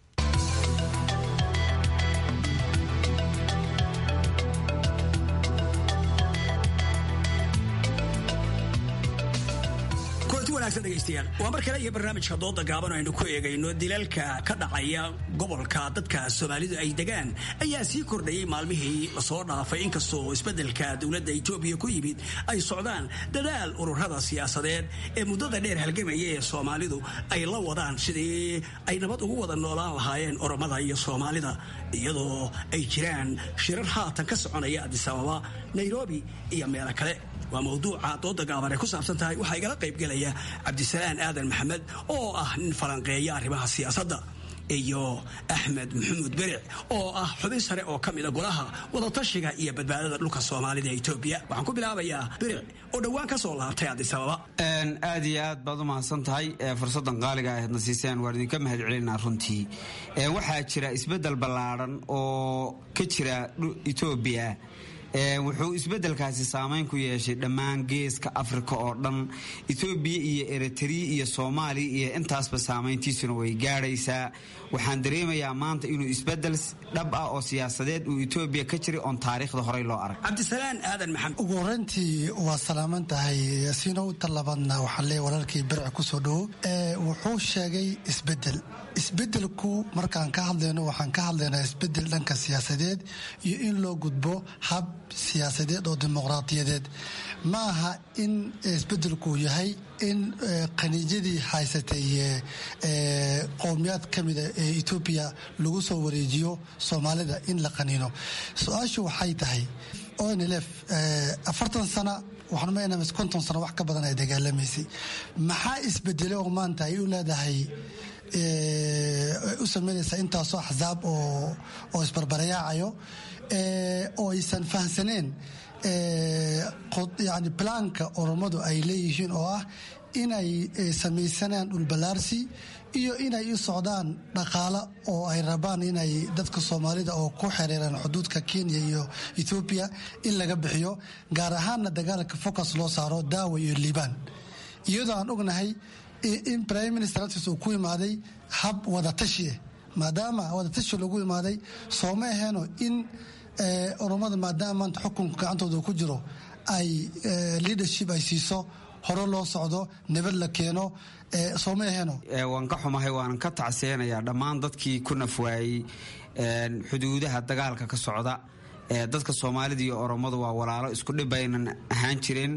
dhegeystayaal waa mar kale iyo barnaamijka dooda gaaban aynu ku eegayno dilalka ka dhacaya gobolka dadka Soomaalidu ay degaan ayaa sii kordhayay maalmihii la soo dhaafay, inkastoo isbedelka dowladda Itoobiya ku yimid ay socdaan dadaal ururada siyaasadeed ee muddada dheer halgamaya ee Soomaalidu ay la wadaan sidii ay nabad ugu wada noolaan lahaayeen Oromada iyo Soomaalida, iyadoo ay jiraan shirar haatan ka soconaya Addis Ababa, Nairobi iyo meelo kale. waa mawduuca dooda gaaban ee ku saabsan tahay. waxaa igala qayb gelaya cabdisalaan aadan maxamed oo ah nin falanqeeya arrimaha siyaasadda, iyo axmed maxamuud beric oo ah xubin sare oo ka mida golaha wadatashiga iyo badbaadada dhulka Soomaalida ee Itoobiya. waxaan ku bilaabayaa beric oo dhowaan ka soo laabtay Addis Ababa. aad iyo aad baad u mahadsan tahay fursadan qaaliga ah aadna siiseen, waan idinka mahad celinaa runtii. waxaa jira isbedel ballaaran oo ka jira Itoobiya. wuxuu isbedelkaasi saameyn ku yeeshay dhammaan geeska Afrika oo dhan. Itoobiya iyo Eritrea iyo Soomaaliya iyo intaasba saameyntiisuna way gaadhaysaa. waxaan dareemayaa maanta inuu isbedel dhab ah oo siyaasadeed uu Itoobiya ka jiray oon taariikhda horey loo arag. cabdisalaan aadan maxamed, ugu horeyntii waa salaaman tahay yaasiinow. talabaadna waxaan leeyahay walaalkii birca ku soo dhowo. wuxuu sheegay isbedel isbedelku markaan ka hadlayno waxaan ka hadlaynaa isbedel dhanka siyaasadeed iyo in loo gudbo hab siyaasadeed oo dimuqraadiyadeed. ma aha in isbedelku yahay in qaniijadii haysatay qowmiyaad ka mida ee Itoobiya lagu soo wareejiyo Soomaalida in la qaniino. su-aashu waxay tahay O N L F afartan sano waxaan meenahay konton sano wax ka badan ay dagaalamaysay. maxaa isbedelay oo maanta ay u leedahay u sameynaysaa intaasoo axsaab oo oo isbarbarayaacayo oo aysan fahamsaneen yani plaanka Oromadu ay leeyihiin oo ah inay samaysanaan dhulbalaarsi iyo inay u socdaan dhaqaale oo ay rabaan inay dadka Soomaalida oo ku xiriiraan xuduudka Kenya iyo Ethiopia in laga bixiyo, gaar ahaanna dagaalka focus loo saaro Daawo iyo Liibaan, iyadoo aan ognahay in prime minister uu ku imaaday hab wadatashi. maadaama wadatashi lagu imaaday sooma aheeno in Oromada maadaama maanta xukunka gacantooda ku jiro ay leadership ay siiso, hore loo socdo, nabad la keeno. sooma aheeno waan ka xumahay, waan ka tacseenayaa dhammaan dadkii ku nafwaayey xuduudaha dagaalka ka socda. dadka Soomaalida iyo Oromadu waa walaalo isku dhib baynan ahaan jireen.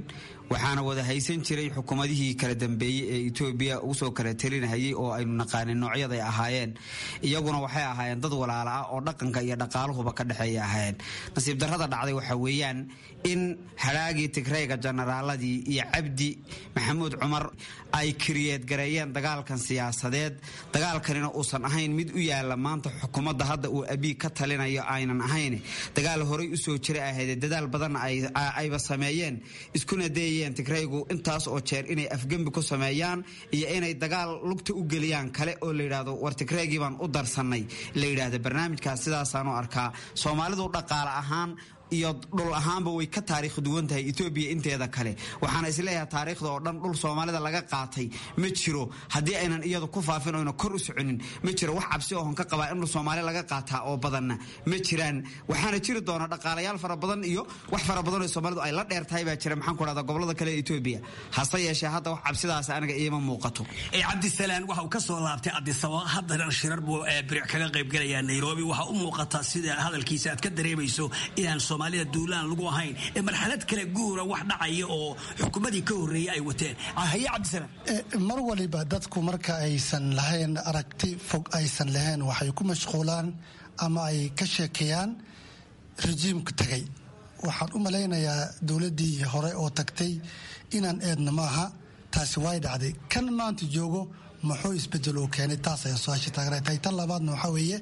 waxaana wada haysan jiray xukuumadihii kala dambeeyey ee etoobiya ugu soo kala talinahayay oo aynu naqaanin noocyaday ahaayeen iyaguna waxay ahaayeen dad walaala ah oo dhaqanka iyo dhaqaaluhuba ka dhexeeya ahaayeen nasiib darrada dhacday waxa weeyaan in hadhaagii tigrayga generaaladii iyo cabdi maxamuud cumar ay kiriyeed gareeyeen dagaalkan siyaasadeed dagaalkanina uusan ahayn mid u yaala maanta xukuumadda hadda uu abiy ka talinayo aynan ahayn dagaal horay u soo jiray ahayd dadaal badan ayba sameeyeen iskuna dayeen tigraygu intaas oo jeer inay afgembi ku sameeyaan iyo inay dagaal lugta u geliyaan kale oo la yidhaahdo war tigraygii baan u darsanay la yidhaahdo barnaamijkaas sidaasaan u arkaa soomaalidu dhaqaale ahaan iyo dhul ahaanba way ka taariikh duwan tahay Ethiopia inteeda kale waxaana isleeyahay taariikhda oo dhan dhul Soomaalida laga qaatay ma jiro hadii aynan iyadu ku faafin oo kor u soconin ma jiro wax cabsi oo ka qaba in dhul Soomaali laga qaataa oo badan ma jiraan waxaana jiri doona dhaqaalayaal fara badan iyo wax fara badan oo Soomaalidu ay la dheertahay baa jira maxaan ku raada gobolada kale ee Ethiopia hase yeeshee hadda wax cabsidaas anaga iima muuqato ee Cabdisalaan waxa uu ka soo laabtay Addis Ababa haddana shirar buu biric kaga qayb galaya Nairobi waxa u muuqata sida hadalkiisa aad ka dareemayso inaan Soomaalida duulaan lagu ahayn ee marxalad kale guura wax dhacaya oo xukuumadii ka horeeyay ay wateen ahaya Cabdisalaan mar waliba dadku marka aysan lahayn aragti fog aysan lahayn waxay ku mashquulaan ama ay ka sheekayaan rejiimka tagay waxaan u maleynayaa dawladii hore oo tagtay inaan eedna maaha taasi way dhacday kan maanta joogo muxuu isbedel oo keenay taas ay soo hashtaagay tan labaadna waxa weeye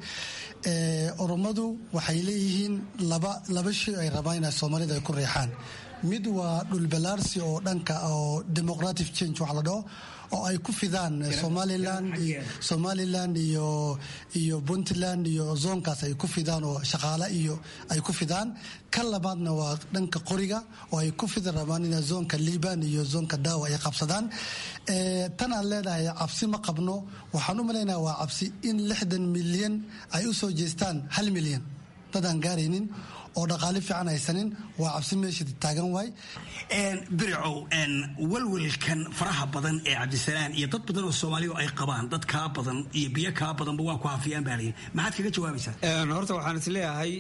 ee oromadu waxay leeyihiin laba laba shay ay rabaan in Soomaalida ay ku reexaan mid waa dhul balaarsi oo dhanka oo democratic change wax la dhaho oo ay ku fidaan Somaliland iyo Somaliland iyo iyo Puntland iyo zoonkaas ay ku fidaan oo shaqaale iyo ay ku fidaan kan labaadna waa dhanka qoriga oo ay ku fidaan rabaan in zoonka Liban iyo zoonka Daawa ay qabsadaan ee tan aan leedahay cabsi ma qabno waxaan u maleynayaa waa cabsi in lixdan milyan ay u soo jeestaan hal milyan dadaan gaaraynin oo dhaqaale fiican haysanin waa cabsi meesha taagan way een biricow een walwalkan faraha badan ee Cabdisalaan iyo dad badan oo Soomaaliya ay qabaan dad ka badan iyo biyo ka badan waa ku hafiyaan baalin maxaad kaga jawaabaysaa een horta waxaan isleeyahay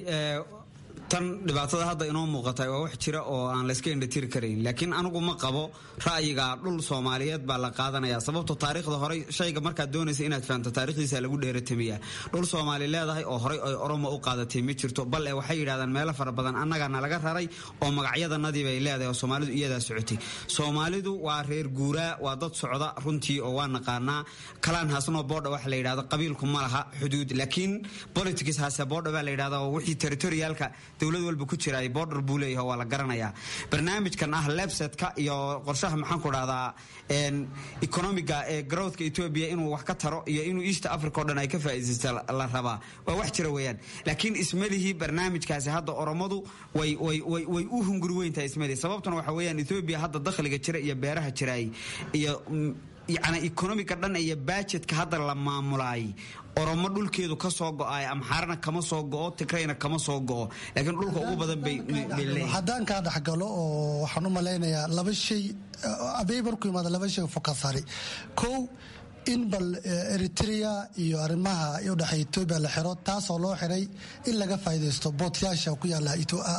tan dhibaatada hadda inoo muuqatay waa wax jira oo aan la iska indhatir karin laakiin anigu ma qabo ra'yiga dhul Soomaaliyeed baa la qaadanaya sababtoo taariikhda hore shayga marka doonaysa inaad fahanto taariikhdiisa lagu dheeratamiya dhul Soomaali leedahay oo hore ay Oromo u qaadatay ma jirto bal ee waxay yiraahdaan meel fara badan annagana laga raray oo magacyadanadii bay leedahay oo Soomaalidu iyada socotay Soomaalidu waa reer guura waa dad socda runtii oo waa naqaana kalaan haasno boodha wax la yiraahdo qabiilku ma laha xuduud laakiin politics haasa boodha baa la yiraahdo wixii territorialka dawlad walba ku jira ay border buu leeyahay waa la garanayaa barnaamijkan ah lebsetka iyo qorshaha maxaan ku dhahdaa een economiga ee growthka Ethiopia inuu wax ka taro iyo inuu East Africa oo dhan ay ka faa'iideysto la rabaa waa wax jira weeyaan laakiin ismalihi barnaamijkaasi hadda Oromadu way way way way u hunguri weynta ismalihi sababtuna waxa weeyaan Ethiopia hadda dakhliga jira iyo beeraha jira iyo yani economiga dhan iyo budgetka hadda la maamulay Oromo dhulkeedu ka soo go'ay amxaarna kama soo go'o Tigrayna kama soo go'o laakiin dhulka ugu badan bay leeyihiin hadaan ka dhaxgalo oo waxaan u maleynayaa laba shay abay barku imaada laba shay focusari ko in bal Eritrea iyo arimaha iyo dhaxay Ethiopia la xiro taas oo loo xiray in laga faa'iideysto bootyaasha ku yaala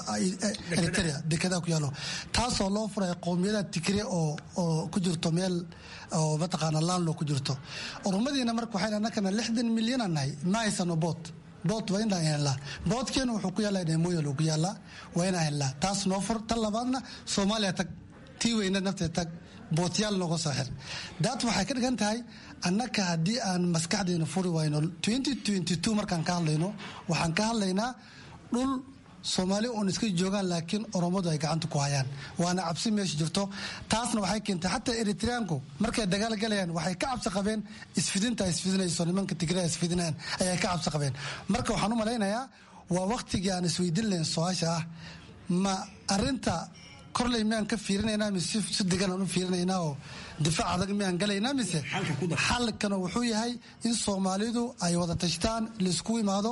Eritrea dekada ku yaalo taas oo loo furay qowmiyada Tigray oo oo ku jirto meel oo bataqana laan loo ku jirto Oromadiina markuu waxay anakana lixdan milyan anahay ma aysan boot boot waa in la hela bootkeenu wuxuu ku yaalaa Moyo ku yaala waa in la hela taas noo fur tan labaadna Soomaaliya tag tii weyna nafteeda tag bootyaal looga soo xir dad waxay ka dhigan tahay annaka hadii aan maskaxdeena furi wayno twenty twenty-two markaan ka hadlayno waxaan ka hadlaynaa dhul Soomaali oo iska joogan laakiin Oromadu ay gacanta ku hayaan waana cabsi meesha jirto taasna waxay keentay hatta Eritreanku markay dagaal galayaan waxay ka cabsi qabeen isfidinta isfidinayso nimanka Tigray isfidinaan ayay ka cabsi qabeen marka waxaan u maleynayaa waa waqtigii aan isweydiin lahayn su'aasha ah ma arinta korley miyaan ka fiirinaynaa mise si degan aan u fiirinaynaa oo difaac adag miyaan galaynaa mise xalkana wuxuu yahay in Soomaalidu ay wada tashtaan la isku imaado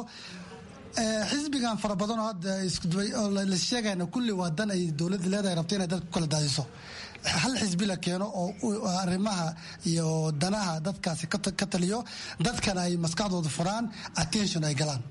xisbigan fara badan oo hadda isku duway oo la sheegayna kulli wadan ay dawladda leedahay rabtay inay dadku kala daadiso hal xisbi la keeno oo arrimaha iyo danaha dadkaasi ka taliyo dadkana ay maskaxdooda furaan attention ay galaan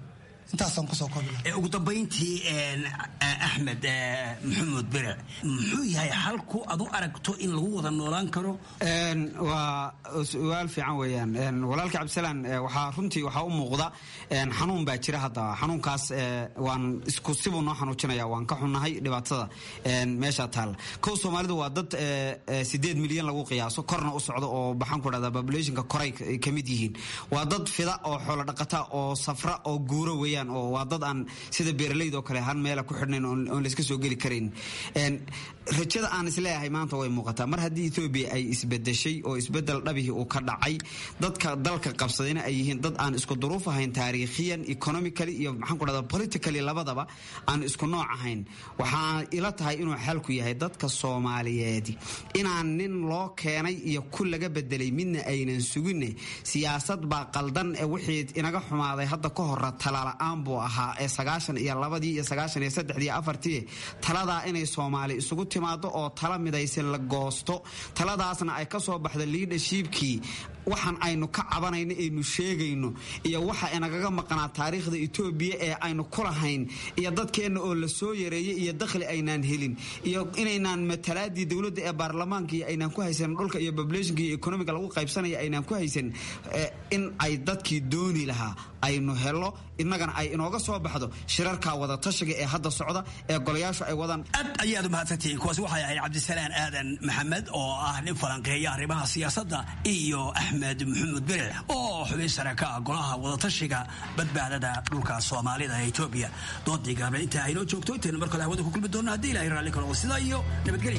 intaasaan kusoo koobi ugu dambayntii axmed maxamuud bere muxuu yahay halku aad u aragto in lagu wada noolaan karo waa su'aal fiican weeyaan walaalka cabdisalaan waxaa runtii waxaa u muuqda xanuun baa jira hadda xanuunkaas waan isku sibuu noo xanuujinaya waan ka xunnahay dhibaatada meesha taal kow soomaalidu waa dad sideed milyan lagu qiyaaso korna u socdo oo baxaan ku dhahdaa populationka koray ka mid yihiin waa dad fida oo xoolo dhaqata oo safra oo guuro weeyaan oo waa dad aan sida beeralayda oo kale han meela ku xidhnayn oon layska soo geli karayn rajada aan isleeyahay maanta way muuqataa mar haddii Ethiopia ay isbedeshay oo isbedel dhabihii uu ka dhacay dadka dalka qabsadayna ay yihiin dad aan isku duruuf ahayn taariikhiyan economically iyo maxaan ku dhahdaa politically labadaba aan isku nooc ahayn waxaa ila tahay inuu xalku yahay dadka Soomaaliyeed inaan nin loo keenay iyo ku laga bedelay midna aynan suginne siyaasad baa qaldan ee wixii inaga xumaaday hadda ka hor talaala'aan buu ahaa ee sagaashan iyo labadii iyo sagaashan iyo saddexdii afartii taladaa inay Soomaali isugu timaado oo tala midaysan la goosto taladaasna ay ka soo baxdo leadershipkii waxaan aynu ka cabanayno aynu sheegayno iyo waxa inagaga maqnaa taariikhda Ethiopia ee aynu ku lahayn iyo dadkeena oo la soo yareeyay iyo dakhli aynaan helin iyo inaynaan matalaadii dawladda ee baarlamaanka iyo aynaan ku haysan dhulka iyo populationka iyo economic lagu qaybsanayo aynaan ku haysan in ay dadkii dooni lahaa aynu helo innagana ay inooga soo baxdo shirarka wada tashiga ee hadda socda ee golayaashu ay wadaan aad ayaad mahadsantihiin kuwaas waxay ahayd cabdisalaan aadan maxamed oo ah nin falanqeeya arrimaha siyaasadda iyo axmed maxamuud bere oo xubin sare ka ah golaha wada tashiga badbaadada dhulka Soomaalida ee Ethiopia doodii gaaban inta aynu joogto intaan markale hawada ku kulmi doonaa haddii Ilaahay raalli ka noqdo sidaa iyo nabadgelyo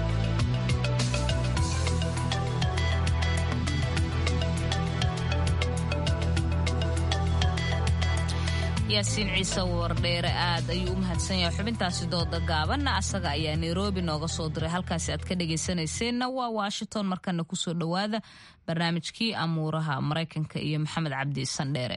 yaasiin ciise wardheere aad ayuu u mahadsan yahay xubintaasi dooda gaabanna asaga ayaa Nairobi nooga soo diray halkaasi aad ka dhagaysanayseena waa Washington markana ku soo dhawaada barnaamijkii amuuraha Mareykanka iyo Maxamed Cabdi Sandheere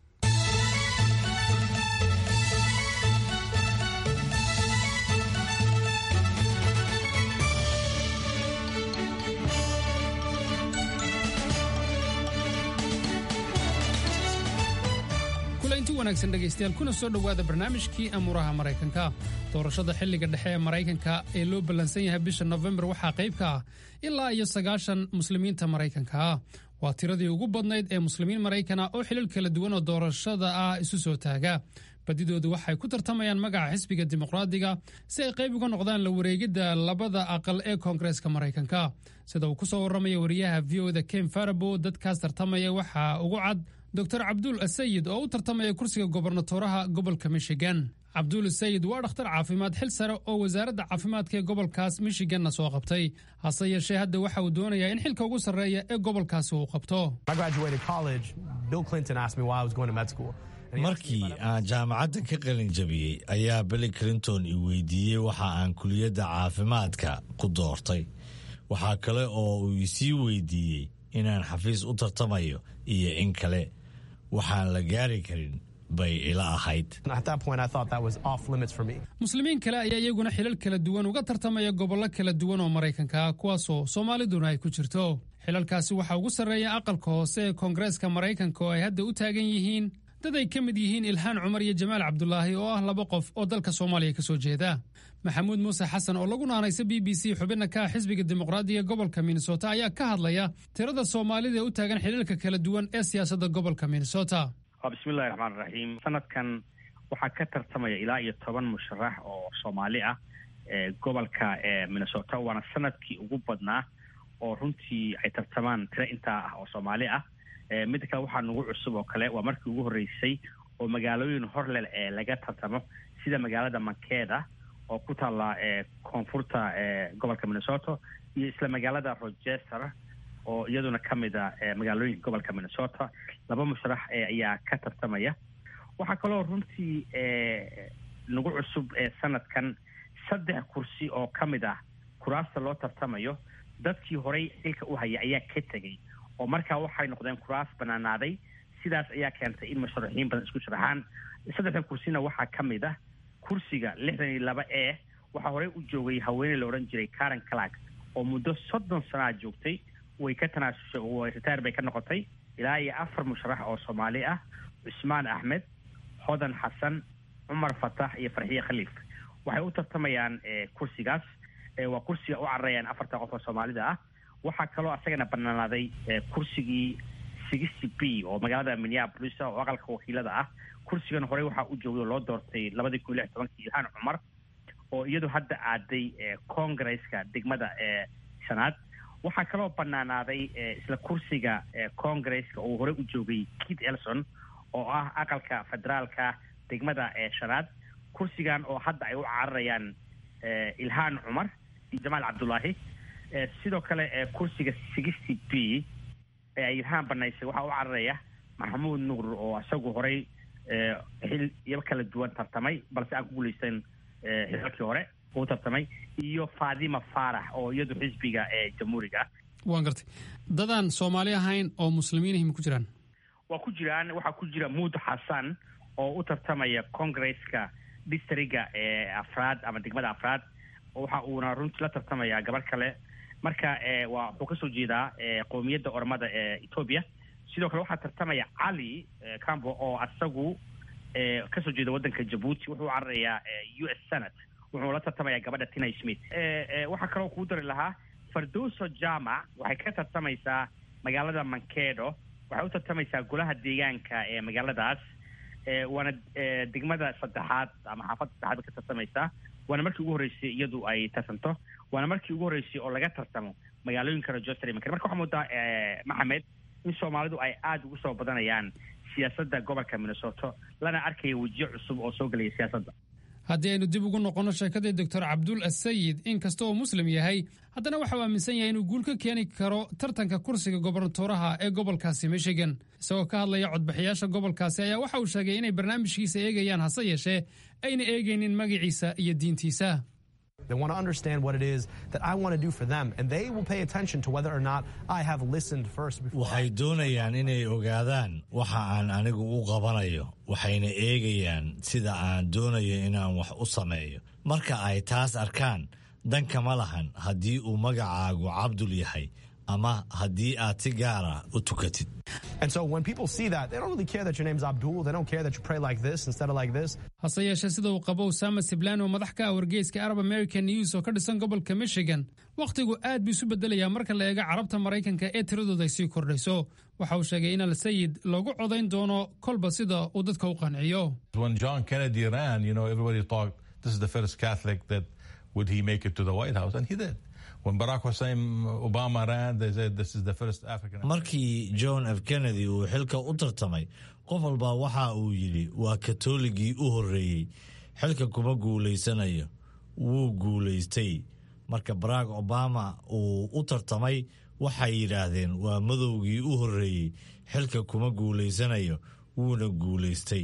intii wanaagsan dhagaystayaal kuna soo dhawaada barnaamijkii amuuraha Mareykanka doorashada xilliga dhexe ee Mareykanka ee loo ballansan yahay bisha November waxaa qayb ka ah ilaa iyo sagaashan muslimiinta Mareykanka ah waa tiradii ugu badnayd ee muslimiin Mareykan ah oo xilal kala duwan oo doorashada ah isu soo taaga badidoodu waxay ku tartamayaan magaca xisbiga dimuqraadiga si ay qayb uga noqdaan la wareegidda labada aqal ee Koongareeska Mareykanka sida uu ku soo waramay wariyaha V O A Ken Farabo dadkaas tartamaya waxa ugu cad doctor Abdul Asayid oo u tartamaya kursiga gobernatoraha gobolka Michigan Abdul Asayid waa dhakhtar caafimaad xil sare oo wasaaradda caafimaadka ee gobolkaas Michigan soo qabtay hase yeeshee hadda waxa uu doonayaa in xilka ugu sarreeya ee gobolkaas uu qabto I graduated college Bill Clinton asked me why I was going to med school markii aan jaamacadda ka qalin jabiyey ayaa Bill Clinton i weydiiyey waxa aan kuliyadda caafimaadka ku doortay waxa kale oo uu isii weydiiyey inaan xafiis u tartamayo iyo in kale waxaan la gaari karin bay ila ahayd at that point I thought that was off limits for me muslimiin kale ayaa iyaguna xilal kala duwan uga tartamaya gobollo kala duwan oo Mareykanka ah kuwaasoo Soomaaliduna ay ku jirto xilalkaasi waxa ugu sarreeya aqalka hoose ee Koongareeska Mareykanka oo ay hadda u taagan yihiin dad ay ka mid yihiin Ilhaan Cumar iyo Jamaal Cabdullaahi oo ah laba qof oo dalka Soomaaliya ka soo jeeda maxamuud muuse xasan oo lagu naanaysa B B C xubinna ka xisbiga dimuqraadiga gobolka Minnesota ayaa ka hadlaya tirada Soomaalida ee u taagan xilalka kala duwan ee siyaasadda gobolka Minnesota bismillaahi raxmaani raxiim sanadkan waxaa ka tartamaya ilaa iyo toban musharax oo Soomaali ah ee gobolka ee Minnesota waana sanadkii ugu badnaa oo runtii ay tartamaan tiro intaa ah oo Soomaali ah mid kale waxaa nagu cusub oo kale waa markii ugu horeysay oo magaalooyin horleh ee laga tartamo sida magaalada Mankato oo ku taala ee koonfurta ee gobolka Minnesota iyo isla magaalada Rochester oo iyaduna kamid ah magaalooyinka gobolka Minnesota laba musharax ayaa ka tartamaya waxa kale oo runtii ee nagu cusub ee sanadkan saddex kursi oo kamid ah kuraasta loo tartamayo dadkii horey xilka u hayay ayaa ka tagay oo markaa waxay noqdeen kuraas banaanaaday sidaas ayaa keentay in musharaxiin badan isku sharaxaan saddexdan kursina waxaa kamid ah kursiga lixdan iyo laba ee waxaa horey u joogay haweeney la odhan jiray Karen Clark oo muddo soddon sano joogtay way ka tanaasushay oo retire bay ka noqotay ilaa iyo afar musharax oo Soomaali ah Usmaan Ahmed hodan xasan, cumar fatax iyo farxiye khaliif. waxay u tartamayaan kursigaas. waa kursiga u cararayaan afarta qof oo soomaalida ah. waxaa kaloo asagana banaanaaday kursigii sixty b oo magaalada Minneapolis oo aqalka wakiilada ah. kursigan horey waxaa u joogay loo doortay labadii kun iyo lix iyo tobankii Ilhaan Cumar oo iyadu hadda aaday Congress-ka degmada ee shanaad. waxaa kaloo banaanaaday isla kursiga Congress-ka oo horey u joogay Keith Ellison oo ah aqalka federaalka degmada ee shanaad. kursigan oo hadda ay u cararayaan Ilhaan Cumar iyo Jamaal Cabdullaahi. sidoo kale kursiga sixty b ee Ilhaan banaysay waxaa u cararaya Maxamuud Nuur oo asagu horey xil iyo kala duwan tartamay balse aan ku guuleysan xilkii hore uu tartamay, iyo Faadima Faarax oo iyadu xisbiga ee jamhuuriga. waan gartay. dadaan Soomaali ahayn oo muslimiin ah ma ku jiraan? waa ku jiraan. waxaa ku jira Muud Xasan oo u tartamaya Congress-ka districtga ee afraad ama degmada afraad. waxa uuna runtii la tartamaya gabar kale. marka waa wuxuu kasoo jeedaa qowmiyadda ormada ee Ethiopia. sidoo kale waxaa tartamaya Cali Cambo oo asagu kasoo jeeda wadanka Djibouti. wuxuu cararayaa U S Senate. wuxuu la tartamaya gabadha Tina Smith. waxaa kaloo ku dari lahaa Fardowso Jamac. waxay ka tartamaysaa magaalada Mankato. waxay u tartamaysaa golaha deegaanka ee magaaladaas. waana degmada saddexaad ama xaafadda saddexaad ka tartamaysaa. waana markii ugu horreysay iyadu ay tartanto. waana markii ugu horreysay oo laga tartamo magaalooyinka Rochester. marka waxaa moodaa Maxamed in Soomaalidu ay aad ugu soo badanayaan siyaasadda gobolka Minnesota, lana arkayo wajiyo cusub oo soo galaya siyaasadda. haddii aynu dib ugu noqono sheekadii doctor Cabdul Asayid, inkasta oo muslim yahay haddana waxa uu aaminsan yahay inuu guul ka keeni karo tartanka kursiga gobernatoraha ee gobolkaasi Michigan. isagoo ka hadlaya codbixiyaasha gobolkaasi ayaa waxa uu sheegay inay barnaamijkiisa eegayaan hase yeeshee ayna eegaynin magaciisa iyo diintiisa. They want to understand what it is that I want to do for them, and they will pay attention to whether or not I have listened first before. waxay doonayaan inay ogaadaan waxa aan anigu u qabanayo, waxayna eegayaan sida aan doonayo inaan wax u sameeyo. marka ay taas arkaan, dan kama lahan haddii uu magacaagu Cabdul yahay ama haddii aad si gaara u tukatid. And so when people see that, they don't really care that your name's Abdul. They don't care that you pray like this instead of like this. hase yeeshee sida uu qabo Osama Siblano madax ka ah wargeyska Arab American News oo ka dhisan gobolka Michigan, waqtigu aad buu isu bedelayaa marka la eego carabta Mareykanka ee tiradooda ay sii kordhayso. waxa uu sheegay in Al-Sayid loogu codayn doono kolba sida uu dadka u qanciyo. When John Kennedy ran, you know, everybody thought this is the first Catholic that would he make it to the White House, and he did. When Barack Hussein Obama ran, they said this is the first African. markii John F Kennedy uu xilka u tartamay, qof walba waxa uu yiri waa katooligii u horeeyay, xilka kuma guuleysanayo. wuu guuleystay. marka Barack Obama uu u tartamay, waxay yiraahdeen waa madowgii u horeeyay, xilka kuma guuleysanayo, wuuna guuleystay.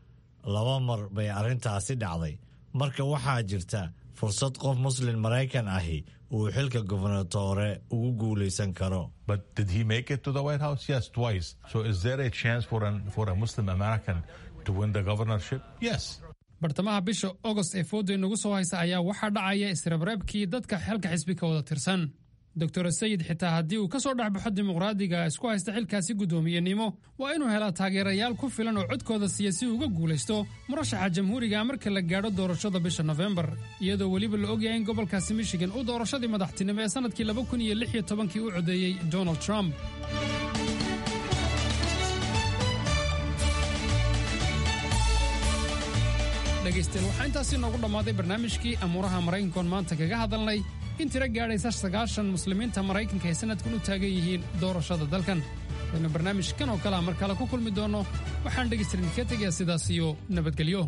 laba mar bay arrintaasi dhacday. marka waxaa jirta fursad qof muslim Mareykan ahi uu xilka gobernatore ugu guuleysan karo. But did he make it to the White House? Yes, twice. So is there a chance for an, for a Muslim American to win the governorship? Yes. bartamaha bisha August ee foodo inagu soo haysa ayaa waxaa dhacaya isreebreebkii dadka xilka xisbi ka wada tirsan. doctor Sayid xitaa haddii uu ka soo dhaxbaxo dimuqraadiga isku haysta xilkaasi guddoomiyenimo, waa inuu helaa taageerayaal ku filan oo codkooda siyaasi uga guulaysto murashaxa jamhuuriga marka la gaadho doorashada bisha November, iyadoo weliba la ogyahay in gobolkaasi Michigan uu doorashadii madaxtinimo ee sanadkii laba kun iyo lix iyo tobankii u codeeyey Donald Trump. dhegaystayaal, waxaa intaasi noogu dhammaaday barnaamijkii amuuraha Maraykankoon maanta kaga hadalnay in tiro gaadhaysa sagaashan muslimiinta Maraykanka ay sanadkan u taagan yihiin doorashada dalkan. waynu barnaamijkan oo kale mar kale ku kulmi doono. waxaan dhegaystayaal ka tegayaa sidaas iyo nabadgelyo.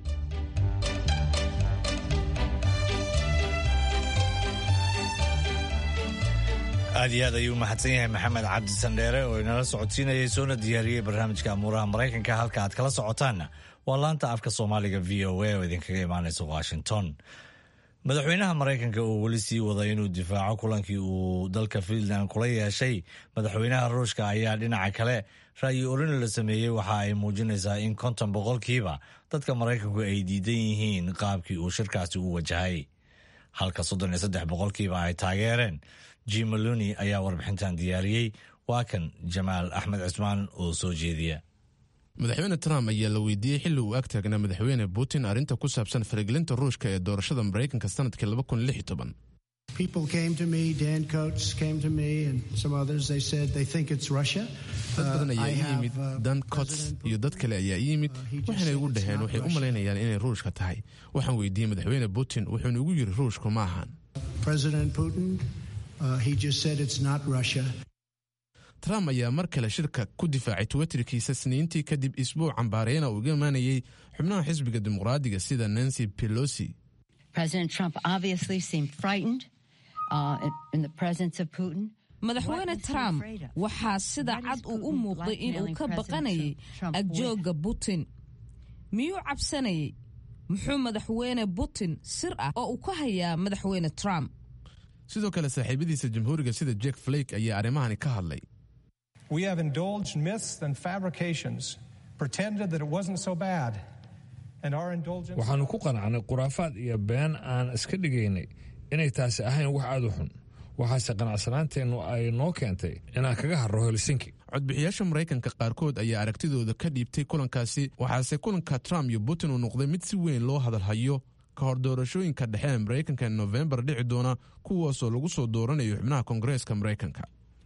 aad iyo aad ayuu mahadsan yahay Maxamed Cabdi Sandheere oo inala socodsiinayay soona diyaariyey barnaamijka amuuraha Maraykanka. halka aad kala socotaanna waa laanta afka Soomaaliga V O A oo idinkaga imaanaysa Washington. madaxweynaha Mareykanka oo weli sii wada inuu difaaco kulankii uu dalka Finland kula yeeshay madaxweynaha Ruushka ayaa dhinaca kale ra'yi urin la sameeyey waxa ay muujinaysaa in konton boqolkiiba dadka Mareykanku ay diidan yihiin qaabkii uu shirkaasi u wajahay, halka soddon iyo saddex boqolkiiba ay taageereen. Jim Maloney ayaa warbixintan diyaariyey. waa kan Jamaal Axmed Cismaan oo soo jeediya. madaxweyne trump ayaa la weydiiyey xilli uu ag taagnaa madaxweyne putin arrinta ku saabsan faragelinta ruushka ee doorashada maraykanka sanadkii laba kun lix iyo toban. People came to me, Dan Coates came to me, and some others. They said they think it's Russia. dad badan ayaa ii yimid, Dan Coates iyo dad kale ayaa ii yimid, waxayna igu dhaheen waxay u malaynayaan inay ruushka tahay. Waxaan weydiiyey madaxweyne Putin, wuxuuna igu yiri ruushku ma ahan. President Putin, uh, he just said it's not Russia. Trump ayaa mar kale shirka ku difaacay Twitterkiisa Isniintii kadib isbuuc cambaareena uu imaanayay xubnaha xisbiga dimuqraadiga sida Nancy Pelosi. President Trump obviously seemed frightened uh, in the presence of Putin. madaxweyne Trump waxaa sida cad uu u muuqday in uu ka baqanayay agjooga Putin. miyuu cabsanayay? muxuu madaxweyne Putin sir ah oo uu ka hayaa madaxweyne Trump? sidoo kale saaxiibadiisa jamhuuriga sida Jack Flake ayaa arrimahani ka hadlay. We have indulged myths and fabrications, pretended that it wasn't so bad. waxaanu ku qanacnay khuraafaad iyo been aan iska dhigaynay inay taasi ahayn wax aad u xun, waxaase qanacsanaanteennu ay noo keentay inaan kaga harro Helsinki. codbixiyaasha maraykanka qaarkood ayaa aragtidooda ka dhiibtay kulankaasi, waxaase kulanka Trump iyo Putin uu noqday mid si weyn loo hadalhayo ka hor doorashooyinka dhexe ee maraykanka ee November dhici doona, kuwaasoo lagu soo dooranayo xubnaha Koongareeska maraykanka.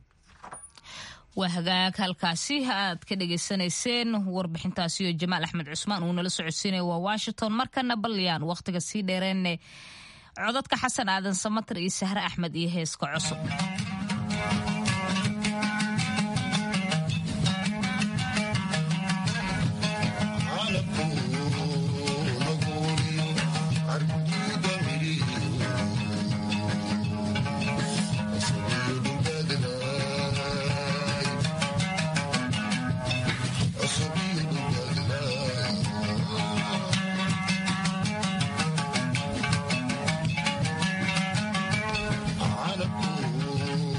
waa hagaag halkaasi aad ka dhegaysanayseen warbixintaasi oo Jamaal Axmed Cusmaan uu nala socodsiinay waa Washington. markana balyaan waqtiga sii dheereenne codadka Xasan Aadan Samatar iyo Sahre Axmed iyo heeska cusub. على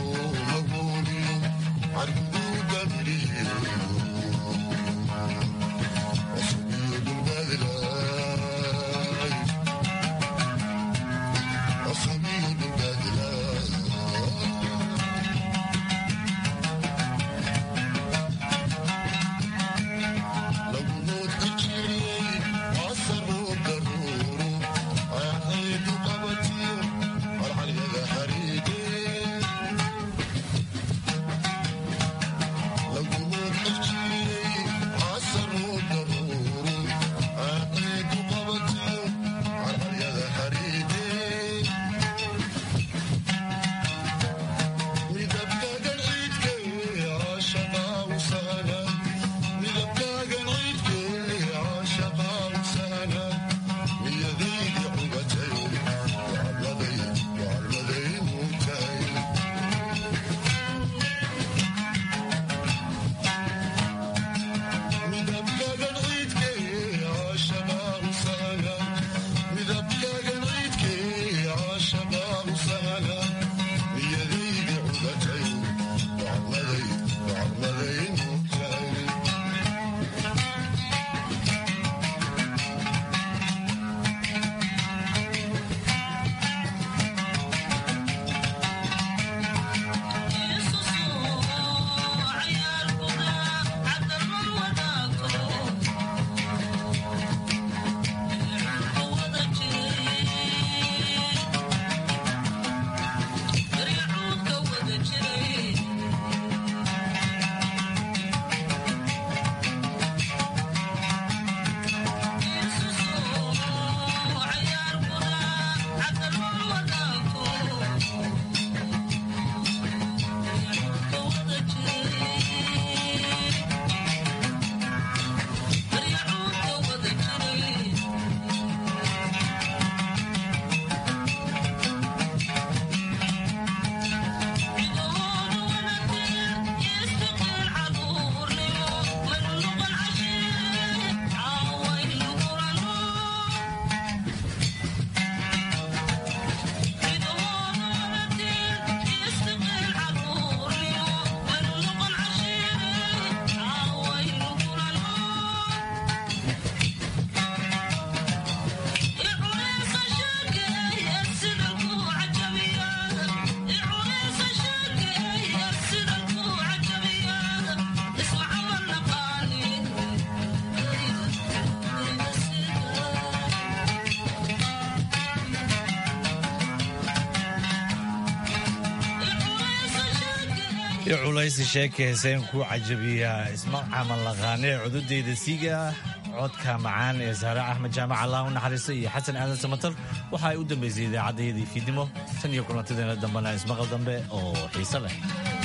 culaysi sheeka heeseen ku cajabiya isma camal laqaanee cududeyda siiga codka macaan ee saare axmed jaamac allah u naxariista iyo xasan aadan samatar waxa ay u dambaysay idaacaddayadii fiidnimo tan iyo kulantadeena dambena ismaqal dambe oo xiise leh.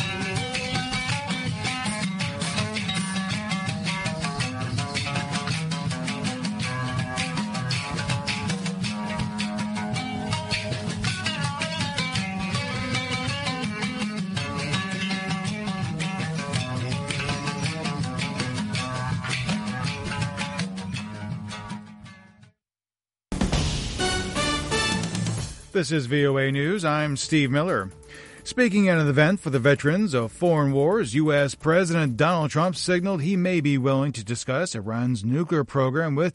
This is V O A News. I'm Steve Miller. Speaking at an event for the veterans of foreign wars, U S. President Donald Trump signaled he may be willing to discuss Iran's nuclear program with